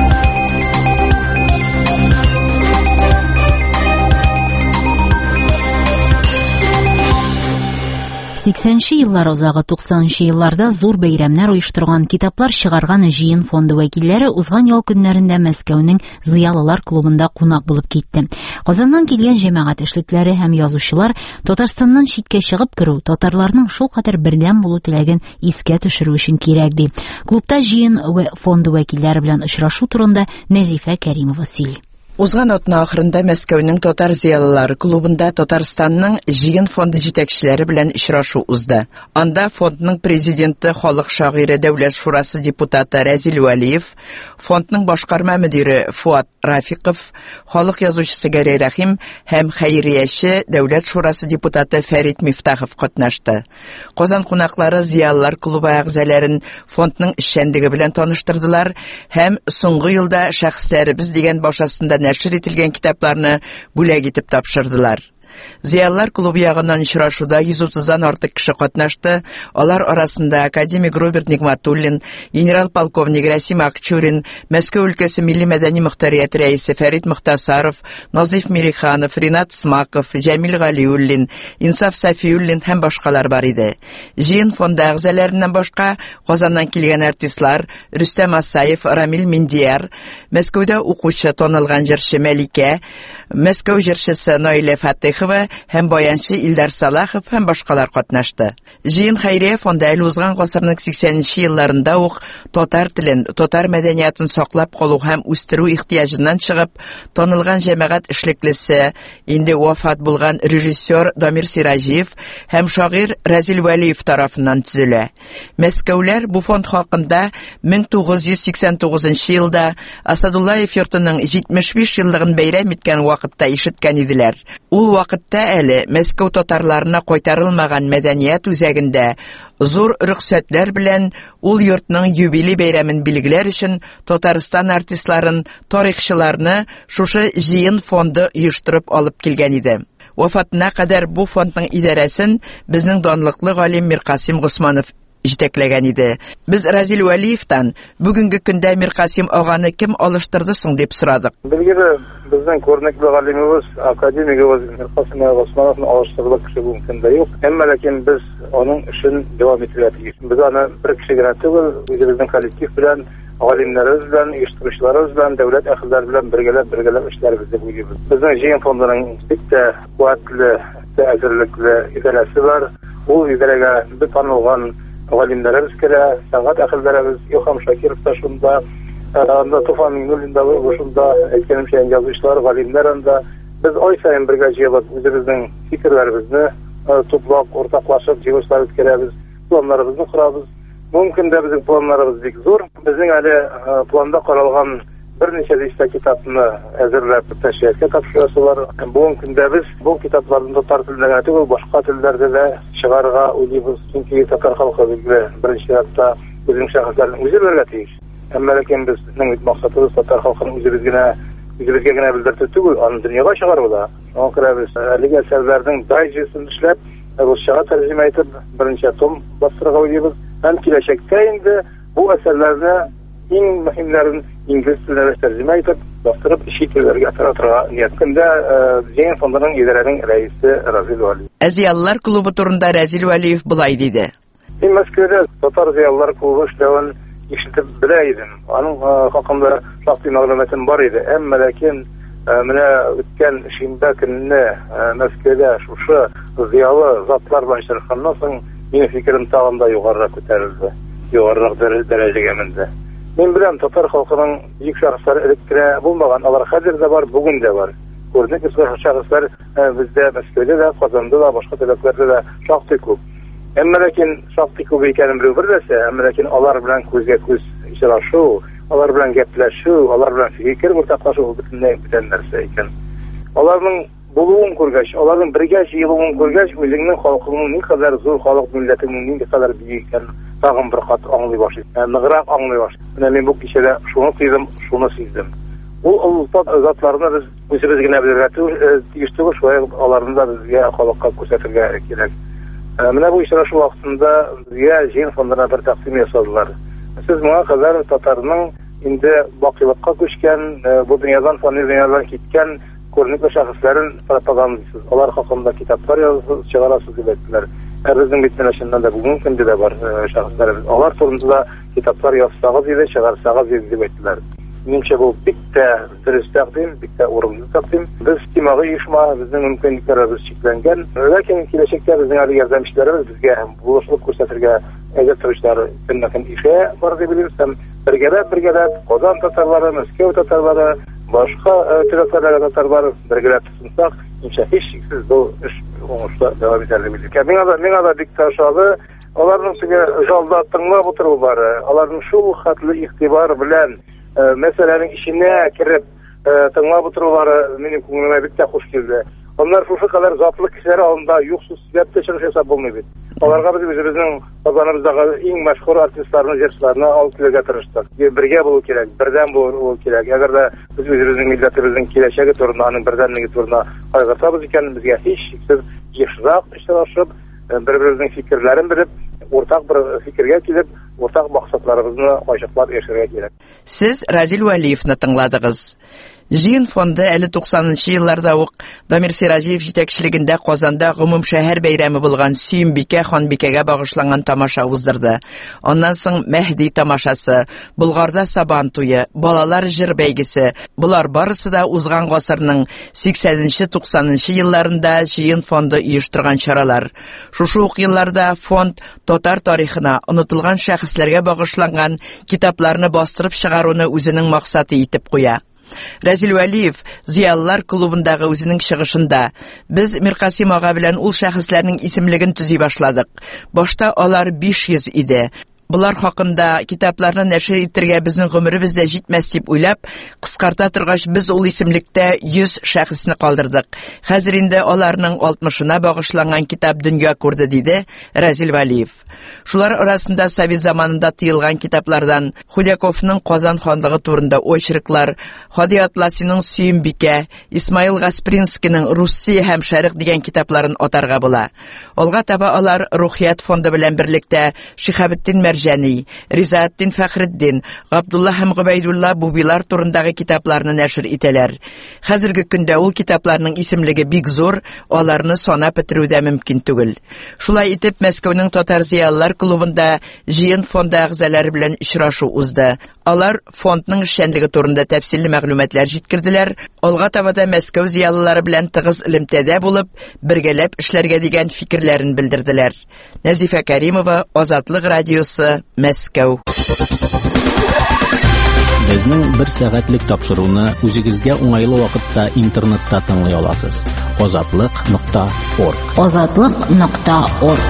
сиксәнче еллар узагы туксанынчы елларда зур бәйрәмнәр оештырган, китаплар чыгарган җыен фонды вәкилләре узган ял көннәрендә Мәскәүнең Зыялылар клубында кунак булып китте. Казаннан килгән җәмәгать эшлекләре һәм язучылар Татарстаннан читкә чыгып керү, татарларның шул кадәр бердәм булу теләген искә төшерү өчен кирәк ди. Клубта җыен фонды вәкилләре белән очрашу турында Нәзифә Кәримова сөйли. Узган атна ахырында Мәскәүнең Татар зыялылары клубында Татарстанның җыен фонды җитәкчеләре белән очрашу узды. Анда фондның президенты, халык шагыйре, Дәүләт шурасы депутаты Рәзил Вәлиев, фондның башкарма мөдире Фуат Рафиков, халык язучысы Гәрәй Рәхим һәм хәйрияше Дәүләт шурасы депутаты Фәрит Мифтахов катнашты. Казан кунаклары зыялылар клубы әгъзаларын фондның эшчәнлеге белән таныштырдылар һәм соңгы елда шәхесләребез дигән башасында нәшр ителгән китапларны бүләк итеп тапшырдылар. Зыялылар клубы ягыннан очрашуда йөз утыздан артык кеше катнашты. Алар арасында академик Роберт Нигматуллин, генерал-полковник Рәсим Акчурин, Мәскәү өлкәсе милли мәдәни мөхтәрият рәисе Фәрит Мөхтәсаров, Назиф Мириханов, Ринат Смаков, Җәмил Галиуллин, Инсаф Сафиуллин һәм башкалар бар иде. Җыен фонды әгъзаларыннан башка Казаннан килгән артистлар Рөстәм Асаев, Рамил Миндияр, Мәскәүдә укучы танылган җырчы Мәликә, Мәскәү җырчысы Наилә Фатихова һәм баянчы Илдар Салахов һәм башкалар катнашты. Җыен хәйрия фонды әле узган гасырның сиксәненче елларында ук татар телен, татар мәдәниятын саклап калу һәм үстерү ихтияҗыннан чыгып, танылган җәмәгать эшлеклесе, инде вафат булган режиссер Дамир Сиражиев һәм шагыйрь Рәзил Вәлиев тарафыннан төзелә. Мәскәүләр бу фонд хакында мең тугыз йөз сиксән тугызынчы елда Асадуллаев йортының җитмеш биш еллыгын бәйрәм иткән вакытта ишеткән иделәр. Ул вакытта әле Мәскәү татарларына кайтарылмаган мәдәният үзәгендә зур рөхсәтләр белән ул йортның юбилей бәйрәмен билгеләр өчен Татарстан артистларын, тарихчыларны шушы җыен фонды оештырып алып килгән иде. Вафатына кадәр бу фондның идарәсен безнең данлыклы галим Миркасим Госманов җитәкләгән иде. Без Рәзил Вәлиевтан бүгенге көндә Миркасим аганы кем алыштырды соң дип сорадык. Белгере безнең күренекле галимыбыз академигыбыз Миркасим Госмановны алыштырып кеше мөмкин дә юк. Әмма ләкин без аның эшен дәвам итәргә тиеш. Без аны бер кеше генә түгел, үзебезнең коллектив белән галимнәребез белән, оештыручыларыбыз белән, дәүләт әһелләре белән бергәләп-бергәләп эшләрбез дип уйлыйбыз. Безнең җыен фондының бик тә куәтле, әзерлекле идарәсе бар. Ул идарәгә бик танылган галимнәребез керә, сәнгать әһелләребез, Илһам Шакиров та шунда, анда Туфан Миңнуллин да шунда, әйткәнемчә язучылар, галимнәр анда. Без ай саен бергә җыелып, үзебезнең фикерләребезне туплап, уртаклашып, җыелышлар үткәрәбез, планнарыбызны корабыз. Мөмкин дә безнең планнарыбыз бик зур. Безнең әле планда каралган берничә дистә китапны әзерләп тәшкилатка тапшырасылар. Бүгенге көндә без бу китапларны татар телендә түгел, башка телләрдә дә чыгарга уйлыйбыз. Чөнки татар халкы билгеле беренче рәттә үзенең шәхесләрен үзе белергә тиеш. Әмма ләкин безнең максатыбыз татар халкын үзебез генә үзебезгә генә белдертү түгел, аны дөньяга чыгару да. Аңа күрә без әлеге әсәрләрнең дайҗесын эшләп, русчага тәрҗемә итеп, беренче том бастырырга уйлыйбыз. Һәм киләчәктә инде бу әсәрләрне иң мөһимнәрен инглиз теленә тәрҗемә итеп, бастырып чит телләргә таратырга ният көндә җыен фондының идарәнең рәисе Разил Вәлиев. Зиялылар клубы турында Разил Вәлиев булай диде. Мин Мәскәүдә татар зиялылар клубы эшләвен ишетеп белә идем. Аның хакында шактый мәгълүматым бар иде. Әмма ләкин менә үткән шимбә көнне Мәскәүдә шушы зиялы затлар белән очрашканнан соң минем фикерем тагын да югарырак күтәрелде. Югарырак дәрәҗәгә менде. Мин беләм, татар халкының бик шәхесләре элеккә булмаган, алар хәзер дә бар, бүген дә бар. Күренекле шәхесләр бездә Мәскәүдә дә, Казанда да, башка төбәкләрдә дә шактый күп. Әмма ләкин шактый күп икәнен белү бердәсе, әмма ләкин алар белән күзгә күз очрашу, алар белән гәпләшү, алар белән фикер уртаклашу бөтенләй бүтән нәрсә икән. Аларның булуын күргәч, аларның бергә җыелуын күргәч, үзеңнең халкыңның никадәр зур халык милләтеңнең никадәр бик икән, тагын бер кат аңлый башлый. Ныграк аңлый башлый. Менә мин бу кичәдә шуны тойдым, шуны сиздем. Ул улуттан затларны без үзебез генә белергә тиеш түгел, шулай аларны да безгә халыкка күрсәтергә кирәк. Менә бу очрашу вакытында безгә җыен фондына бер тәкъдим ясадылар. Сез моңа кадәр татарның инде бакыйлыкка күчкән, бу дөньядан фани дөньядан киткән күренекле шәхесләрен пропагандасыз. Алар хакында китаплар язып чыгарасыз дип әйттеләр. Безнең битнәшәндә дә бүген көндә дә бар шәхесләр. Алар турында китаплар язсагыз иде, чыгарсагыз иде дип әйттеләр. Минемчә бу бик тә дөрес тәкъдим, бик тә урынлы тәкъдим. Без тимагы оешма, безнең мөмкинлекләребез чикләнгән. Ләкин киләчәктә безнең әле ярдәмчеләребез безгә булышлык күрсәтергә әзер торучылар көннән ишә бар дип беләм. Бергәләп-бергәләп Казан татарлары, Мәскәү татарлары, башка төбәкләрдәге татарлар бергәләп тусак, иншалла һичшиксез бу эш уңышлы дәвам итәр дип уйлыйм. Миңа да миңа да бик ташады. Аларның сүгә жалда тыңлап утырулары, аларның шул хәтле игътибар белән мәсьәләнең иченә кирип тыңлап утырулары минем күңелемә бик тә хуш килде. Onlar шушы кадәр затлы кешеләр алдында юксыз сәбәптә чыгыш ясап булмый бит. Аларга без үзебезнең Казаныбыздагы иң мәшһүр артистларны, җырчыларны алып килергә тырыштык. Бергә булу кирәк, бердәм булу кирәк. Әгәр дә без үзебезнең милләтебезнең киләчәге турында, аның бердәмлеге турында кайгырсабыз икән, безгә һичшиксез ешрак очрашып, бер-беребезнең фикерләрен белеп, уртак бер фикергә килеп, уртак максатларыбызны ачыклап яшәргә кирәк. Сез Разил Вәлиевне тыңладыгыз. Җыен фонды әле туксанынчы елларда ук Дамир Сиражиев җитәкчелегендә Казанда гомум шәһәр бәйрәме булган Сөембикә ханбикәгә багышланган тамаша уздырды. Аннан соң Мәһди тамашасы, Булгарда Сабан туе, балалар җыр бәйгесе. Булар барысы да узган гасырның сиксәненче-туксанынчы елларында җыен фонды оештырган чаралар. Шушы ук елларда фонд татар тарихына, онытылган шәхесләргә багышланган китапларны бастырып чыгаруны үзенең максаты итеп куя. Разил Вәлиев Зиялылар клубындагы үзенең чыгышында: "Без Миркасим ага белән ул шәхесләрнең исемлеген төзи башладык. Башта алар биш йөз иде. Булар хакында китапларны нәшер итәргә безнең гомеребез дә җитмәс дип уйлап, кыскарта торгач без ул исемлектә йөз шәхесне калдырдык. Хәзер инде аларның алтмышына багышланган китап дөнья күрде", диде Разил Вәлиев. Шулар арасында Совет заманында тыелган китаплардан Худяковның Казан ханлыгы турында очерклар, Хади Атласиның Сөембикә, Исмаил Гаспринскийның Руссия һәм Шәрык дигән китапларын атарга була. Алга таба алар Рухият фонды белән берлектә Шиһабетдин Мәрҗәни, Ризааттин Фәхреддин, Габдулла һәм Гобәйдулла Бубилар турындагы китапларны нәшр итәләр. Хәзерге көндә ул китапларның исемлеге бик зур, аларны санап бетерү дә мөмкин түгел. Шулай итеп, Мәскәүнең татар зиялылар клубында җыен фонды әгъзалары белән очрашу узды. Алар фондның эшчәнлеге турында тәфсилле мәгълүматлар җиткерделәр. Алга таба да Мәскәү зиялылары белән тыгыз элемтәдә булып, бергәләп эшләргә дигән фикерләрен белдерделәр. Нәзифә Кәримова, Азатлык радиосы, Мәскәү. Безнең бер сәгатьлек тапшыруны үзегезгә уңайлы вакытта интернетта тыңлый аласыз. азатлык нокта орг. азатлык нокта орг.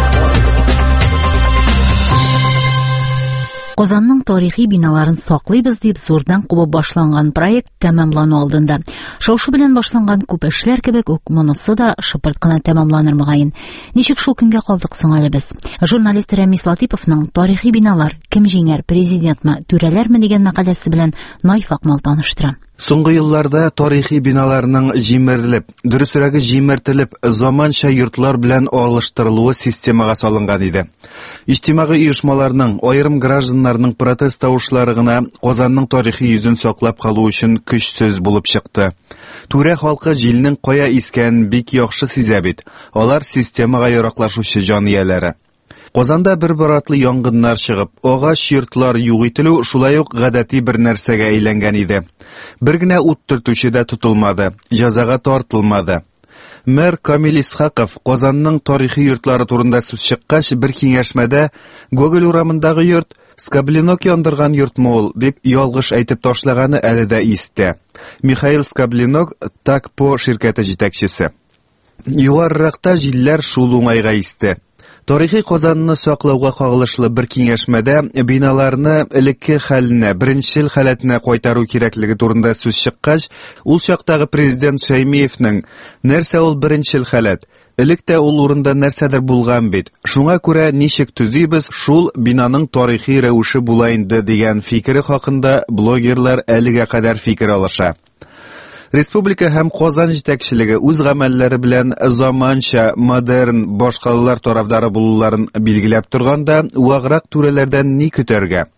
Казанның тарихи биналарын саклыйбыз дип зурдан кубып башланган проект тәмамлану алдында. Шау-шу белән башланган күп эшләр кебек үк монысы да шыпырт кына тәмамланыр мөгаен. Ничек шул көнгә калдык соң әле без? Журналист Рәмис Латиповның тарихи биналар кем җиңәр, президентмы, түрәләрме дигән мәкаләсе белән Найф Акмал таныштыра. Соңгы елларда тарихи биналарның җимерелеп, дөресрәге җимертелеп, заманча йортлар белән алыштырылуы системага салынган иде. Иҗтимагый оешмаларның, аерым гражданнарның протест тавышлары гына Казанның тарихи йөзен саклап калу өчен көчсез булып чыкты. Түрә халкы җилнең кая искән бик яхшы сизә бит. Алар системага яраклашучы җанияләре. Казанда бер боратлы янгыннар чыгып, агач йортлар юк ителү шулай ук гадәти бер нәрсәгә әйләнгән иде. Бер генә ут төртүче дә тотылмады, җәзага тартылмады. Мэр Камил Исхаков Казанның тарихи йортлары турында сүз чыккач, бер киңәшмәдә Гоголь урамындагы йорт Скоблинок яндырган йортмы ул дип ялгыш әйтеп ташлаганы әле дә истә. Михаил Скоблинок Такпо ширкәте җитәкчесе. Югарыракта җилләр шул уңайга исте. Тарихи Казанны саклауга кагылышлы бер киңәшмәдә биналарны элекке хәленә, беренчел халәтенә кайтару кирәклеге турында сүз чыккач, ул чактагы президент Шәймиевнең нәрсә ул беренчел халәт? Электә ул урында нәрсәдер булган бит. Шуңа күрә ничек төзибез, шул бинаның тарихи рәвеше була инде дигән фикере хакында блогерлар әлегә кадәр фикер алыша. Республика һәм Казан җитәкчелеге үз гамәлләре белән заманча, модерн башкалалар тарафдары булуларын билгеләп торганда, ваграк түрәләрдән ни көтәргә?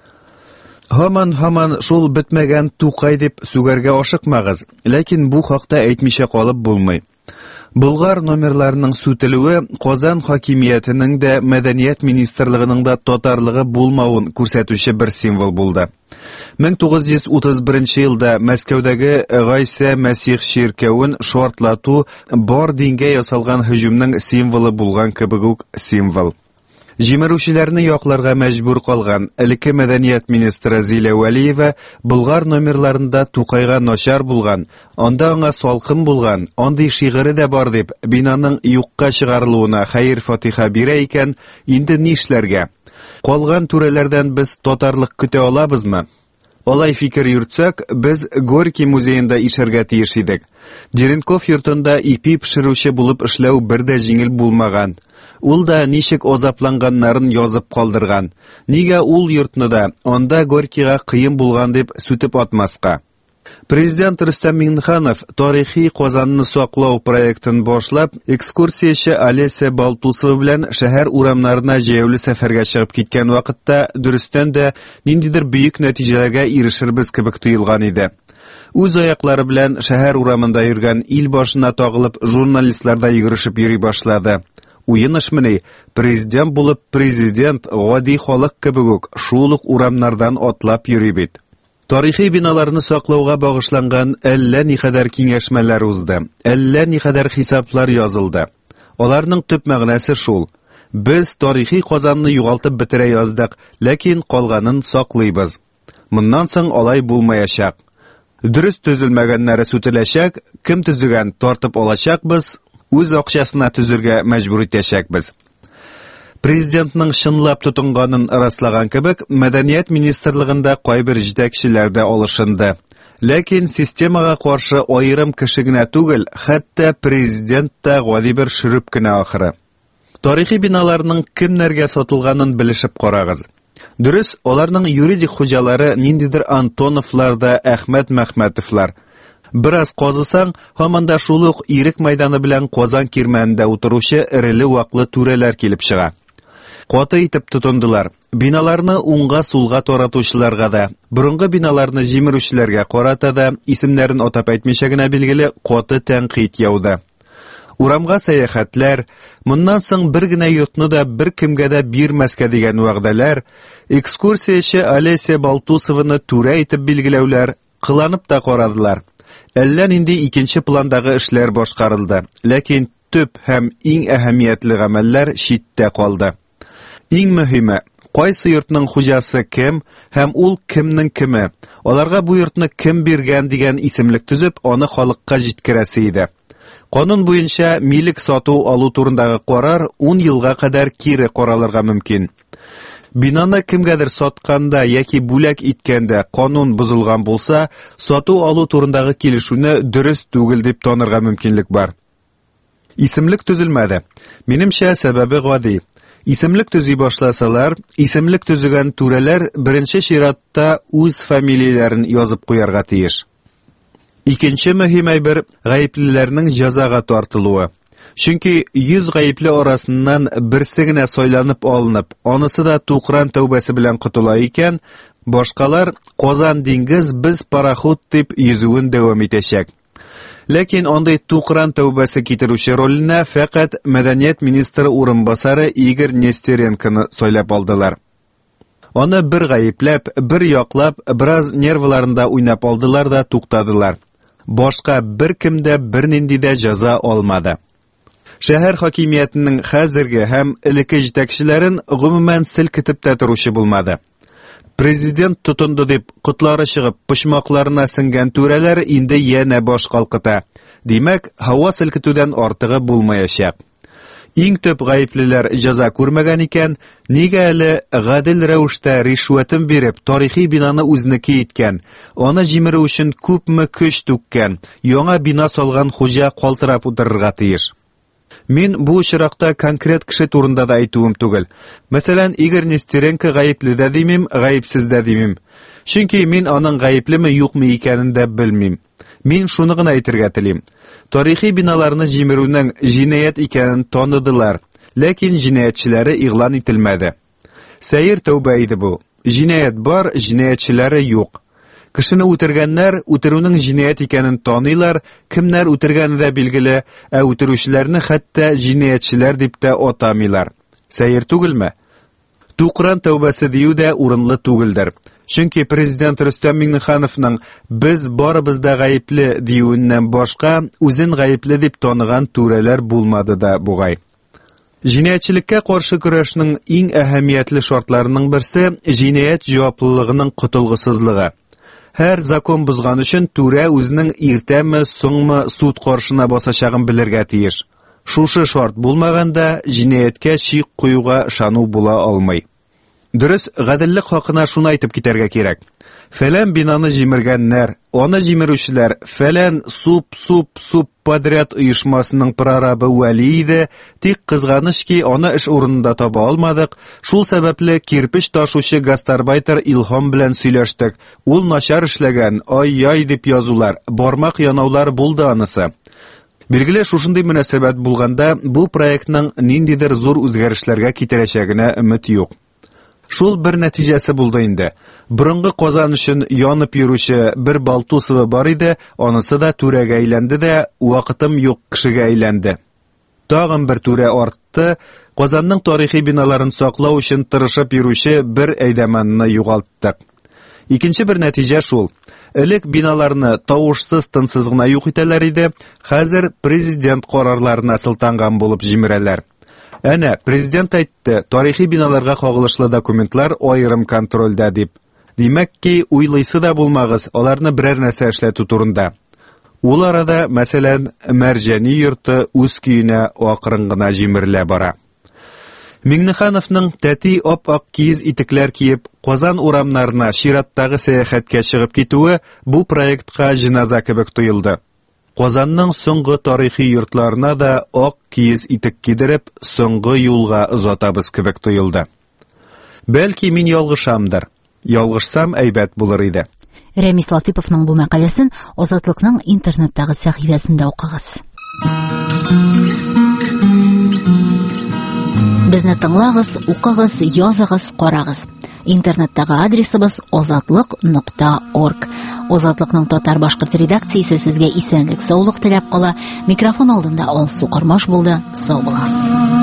Һаман-һаман шул бетмәгән Тукай дип сүгәргә ашыкмагыз, ләкин бу хакта әйтмичә калып булмый. Болгар номерларының сүтелүе Казан хакимиятенең дә, мәдәният министрлыгының да татарлыгы булмавын күрсәтүче бер символ булды. мең тугыз йөз утыз беренче елда Мәскәүдәге Гайса Мәсих ширкәвен шартлату бар дингә ясалган һөҗүмнең символы булган кебек үк символ. Җимерүчеләрне якларга мәҗбүр калган элекке мәдәният министры Зилә Вәлиева Болгар номерларында Тукайга начар булган, анда аңа салкын булган, андый шигыре дә бар дип, бинаның юкка чыгарылуына хәйр-фатиха бирә икән, инде нишләргә? Калган түрәләрдән без татарлык көтә алабызмы? Алай фикер йөртсәк, без Горький музеенда ишәргә тиеш идек. Деренков йортында ипи пешерүче булып эшләү бер дә җиңел булмаган. Ул да ничек азапланганнарын язып калдырган. Нигә ул йортны да анда Горькийга кыен булган дип сүтеп атмаска? Президент Рөстәм Миңнеханов тарихи Казанны саклау проектын башлап, экскурсияче Олеся Балтусова белән шәһәр урамнарына җәяүле сәфәргә чыгып киткән вакытта дөрестән дә ниндидер бөек нәтиҗәләргә ирешербез кебек тоелган иде. Үз аяклары белән шәһәр урамында йөргән ил башына тагылып, журналистлар да йөгерешеп йөри башлады. Уен эшмени, президент булып президент гади халык кебек үк шул ук урамнардан атлап йөри бит. Тарихи биналарны саклауга багышланган әллә никадәр киңәшмәләр узды, әллә никадәр хисаплар язылды. Аларның төп мәгънәсе шул: без тарихи Казанны югалтып бетерә яздык, ләкин калганын саклыйбыз. Моннан соң алай булмаячак. Дөрес төзелмәгәннәре сүтеләчәк, кем төзегән тартып алачакбыз, үз акчасына төзергә мәҗбүр итәчәкбез. Президентның шынлап тотынганын раслаган кебек, мәдәният министрлыгында кайбер җитәкчеләр дә алышынды. Ләкин системага каршы аерым кеше генә түгел, хәтта президент та гади бер шөрүп кенә ахыры. Тарихи биналарның кемнәргә сатылганын белешеп карагыз. Дөрес, аларның юридик хуҗалары ниндидер Антоновлар да, Әхмәт Мәхмәтовлар. Бераз казысаң, һаман да шул ук Ирек мәйданы белән Казан кирмәнендә утыручы эреле ваклы түрәләр килеп чыга. Каты итеп тотындылар. Биналарны уңга сулга таратучыларга да, борынгы биналарны җимерүчеләргә карата да исемнәрен атап әйтмичә генә билгеле каты тәнкыйть яуды. Урамга сәяхәтләр, моннан соң бер генә йортны да бер кемгә дә бирмәскә дигән вәгъдәләр, экскурсияче Олеся Балтусованы түрә итеп билгеләүләр кыланып та карадылар. Әллә нинди икенче пландагы эшләр башкарылды, ләкин төп һәм иң әһәмиятле гамәлләр читтә калды. Иң мөһиме, кайсы йортның хуҗасы кем һәм ул кемнең кеме, аларга бу йортны кем биргән дигән исемлек төзеп, аны халыкка җиткерәсе иде. Канун буенча милек сату алу турындагы карар ун елга кадәр кире каралырга мөмкин. Бинаны кемгәдер сатканда яки бүләк иткәндә канун бузылган булса, сату алу турындагы килешүне дөрес түгел дип танырга мөмкинлек бар. Исемлек төзелмәде. Минемчә сәбәбе гади. Исемлек төзи башласалар, исемлек төзегән түрәләр беренче чиратта үз фамилияләрен язып куярга тиеш. Икенче мөһим әйбер гаеплеләрнең җәзага тартылуы. Чөнки йөз гаепле арасыннан берсе генә сайланып алынып, анысы да тукран тәүбәсе белән котыла икән, башкалар Казан диңгез без пароход дип йөзүен дәвам итәчәк. Ләкин андый тукран тәүбәсе китерүче роленә фәкать мәдәният министры урынбасары Игорь Нестеренконы сайлап алдылар. Аны бер гаепләп, бер яклап, бераз нервларында уйнап алдылар да туктадылар. Башка бер кемдә бернинди дә җәза алмады. Шәһәр хакимиятенең хәзерге һәм элекке җитәкчеләрен гомумән селкетеп тә торучы булмады. Президент тотынды дип котлары чыгып, почмакларына сиңгән түрәләр инде янә баш калкыта. Димәк, һава селкетүдән артыгы булмаячак. Иң төп гаеплеләр җәза күрмәгән икән, нигә әле гадел рәвештә ришвәтен биреп, тарихи бинаны үзнеке иткән, аны җимерү өчен күпме көч түккән, яңа бина салган хуҗа калтырап утырырга тиеш. Мин бу очракта конкрет кеше турында да әйтүем түгел. Мәсәлән, Игорь Нестеренко гаепле дә димим, гаепсез дә димим. Чөнки мин аның гаеплеме юкмы икәнен дә белмим. Мин шуны гына әйтергә телим. Тарихи биналарны җимерүнең җинаять икәнен таныдылар, ләкин җинаятчылары игълан ителмәде. Сәер тәүбә иде бу. Җинаять бар, җинаятчылары юк. Кешене үтергәннәр үтерүнең җинаять икәнен таныйлар, кемнәр үтергәне дә билгеле, ә үтерүчеләрне хәтта җинаятчылар дип тә атамыйлар. Сәер түгелме? Тукран тәүбәсе дию дә урынлы түгелдер. Чөнки президент Рөстәм Миңнехановның без барыбыз да гаепле диюеннән башка үзен гаепле дип таныган түрәләр булмады да бугай. Җинаятьчелеккә каршы көрәшнең иң әһәмиятле шартларының берсе җинаять җаваплылыгының котылгысызлыгы. Һәр закон бузган өчен түрә үзенең иртәме, соңмы суд каршына басачагын белергә тиеш. Шушы шарт булмаганда җинаяткә чик куюга ышану була алмый. Дөрес, гаделлек хакына шуны әйтеп китәргә кирәк. Фәлән бинаны җимергәннәр, аны җимерүчеләр фәлән суп-суп-суп подряд оешмасының прорабы Вәли иде, тик кызганыч ки, аны эш урынында таба алмадык. Шул сәбәпле кирпеч ташучы гастарбайтер Илһам белән сөйләштек. Ул начар эшләгән, ай-яй дип язулар, бармак янаулар булды анысы. Билгеле, шушындый мөнәсәбәт булганда, бу проектның ниндидер зур үзгәрешләргә китерәчәгенә өмет юк. Шул бер нәтиҗәсе булды инде. Борынгы Казан өчен янып йөрүче бер Балтусова бар иде, анысы да түрәгә әйләнде дә, вакытым юк кешегә әйләнде. Тагын бер түрә артты, Казанның тарихи биналарын саклау өчен тырышып йөрүче бер әйдәмәнне югалттык. Икенче бер нәтиҗә шул. Элек биналарны тавышсыз, тынсыз гына юк итәләр иде, хәзер президент карарларына сылтанган булып җимерәләр. Әнә, президент әйтте, тарихи биналарга кагылышлы документлар аерым контрольдә дип. Димәк ки, уйлыйсы да булмагыз, аларны берәр нәрсә эшләтү турында. Ул арада, мәсәлән, Мәрҗәни йорты үз көенә акрын гына җимерелә бара. Миңнехановның тәти ап-ак киез итекләр киеп, Казан урамнарына чираттагы сәяхәткә чыгып китүе бу проектка җиназа кебек тоелды. Казанның соңгы тарихи йортларына да ак киез итек кидереп, соңгы юлга озатабыз кебек тоелды. Бәлки мин ялгышамдыр. Ялгышсам әйбәт булыр иде. Рәмис Латыповның бу мәкаләсен Азатлыкның интернеттагы сәхифәсендә укыгыз. Безне тыңлагыз, укыгыз, языгыз, карагыз. Интернеттагы адресыбыз озатлык нокта орг. Озатлыкның татар-башкорт редакциясе сезгә исәнлек, саулык теләп кала. Микрофон алдында Алсу Кармаш булды. Сау булыгыз.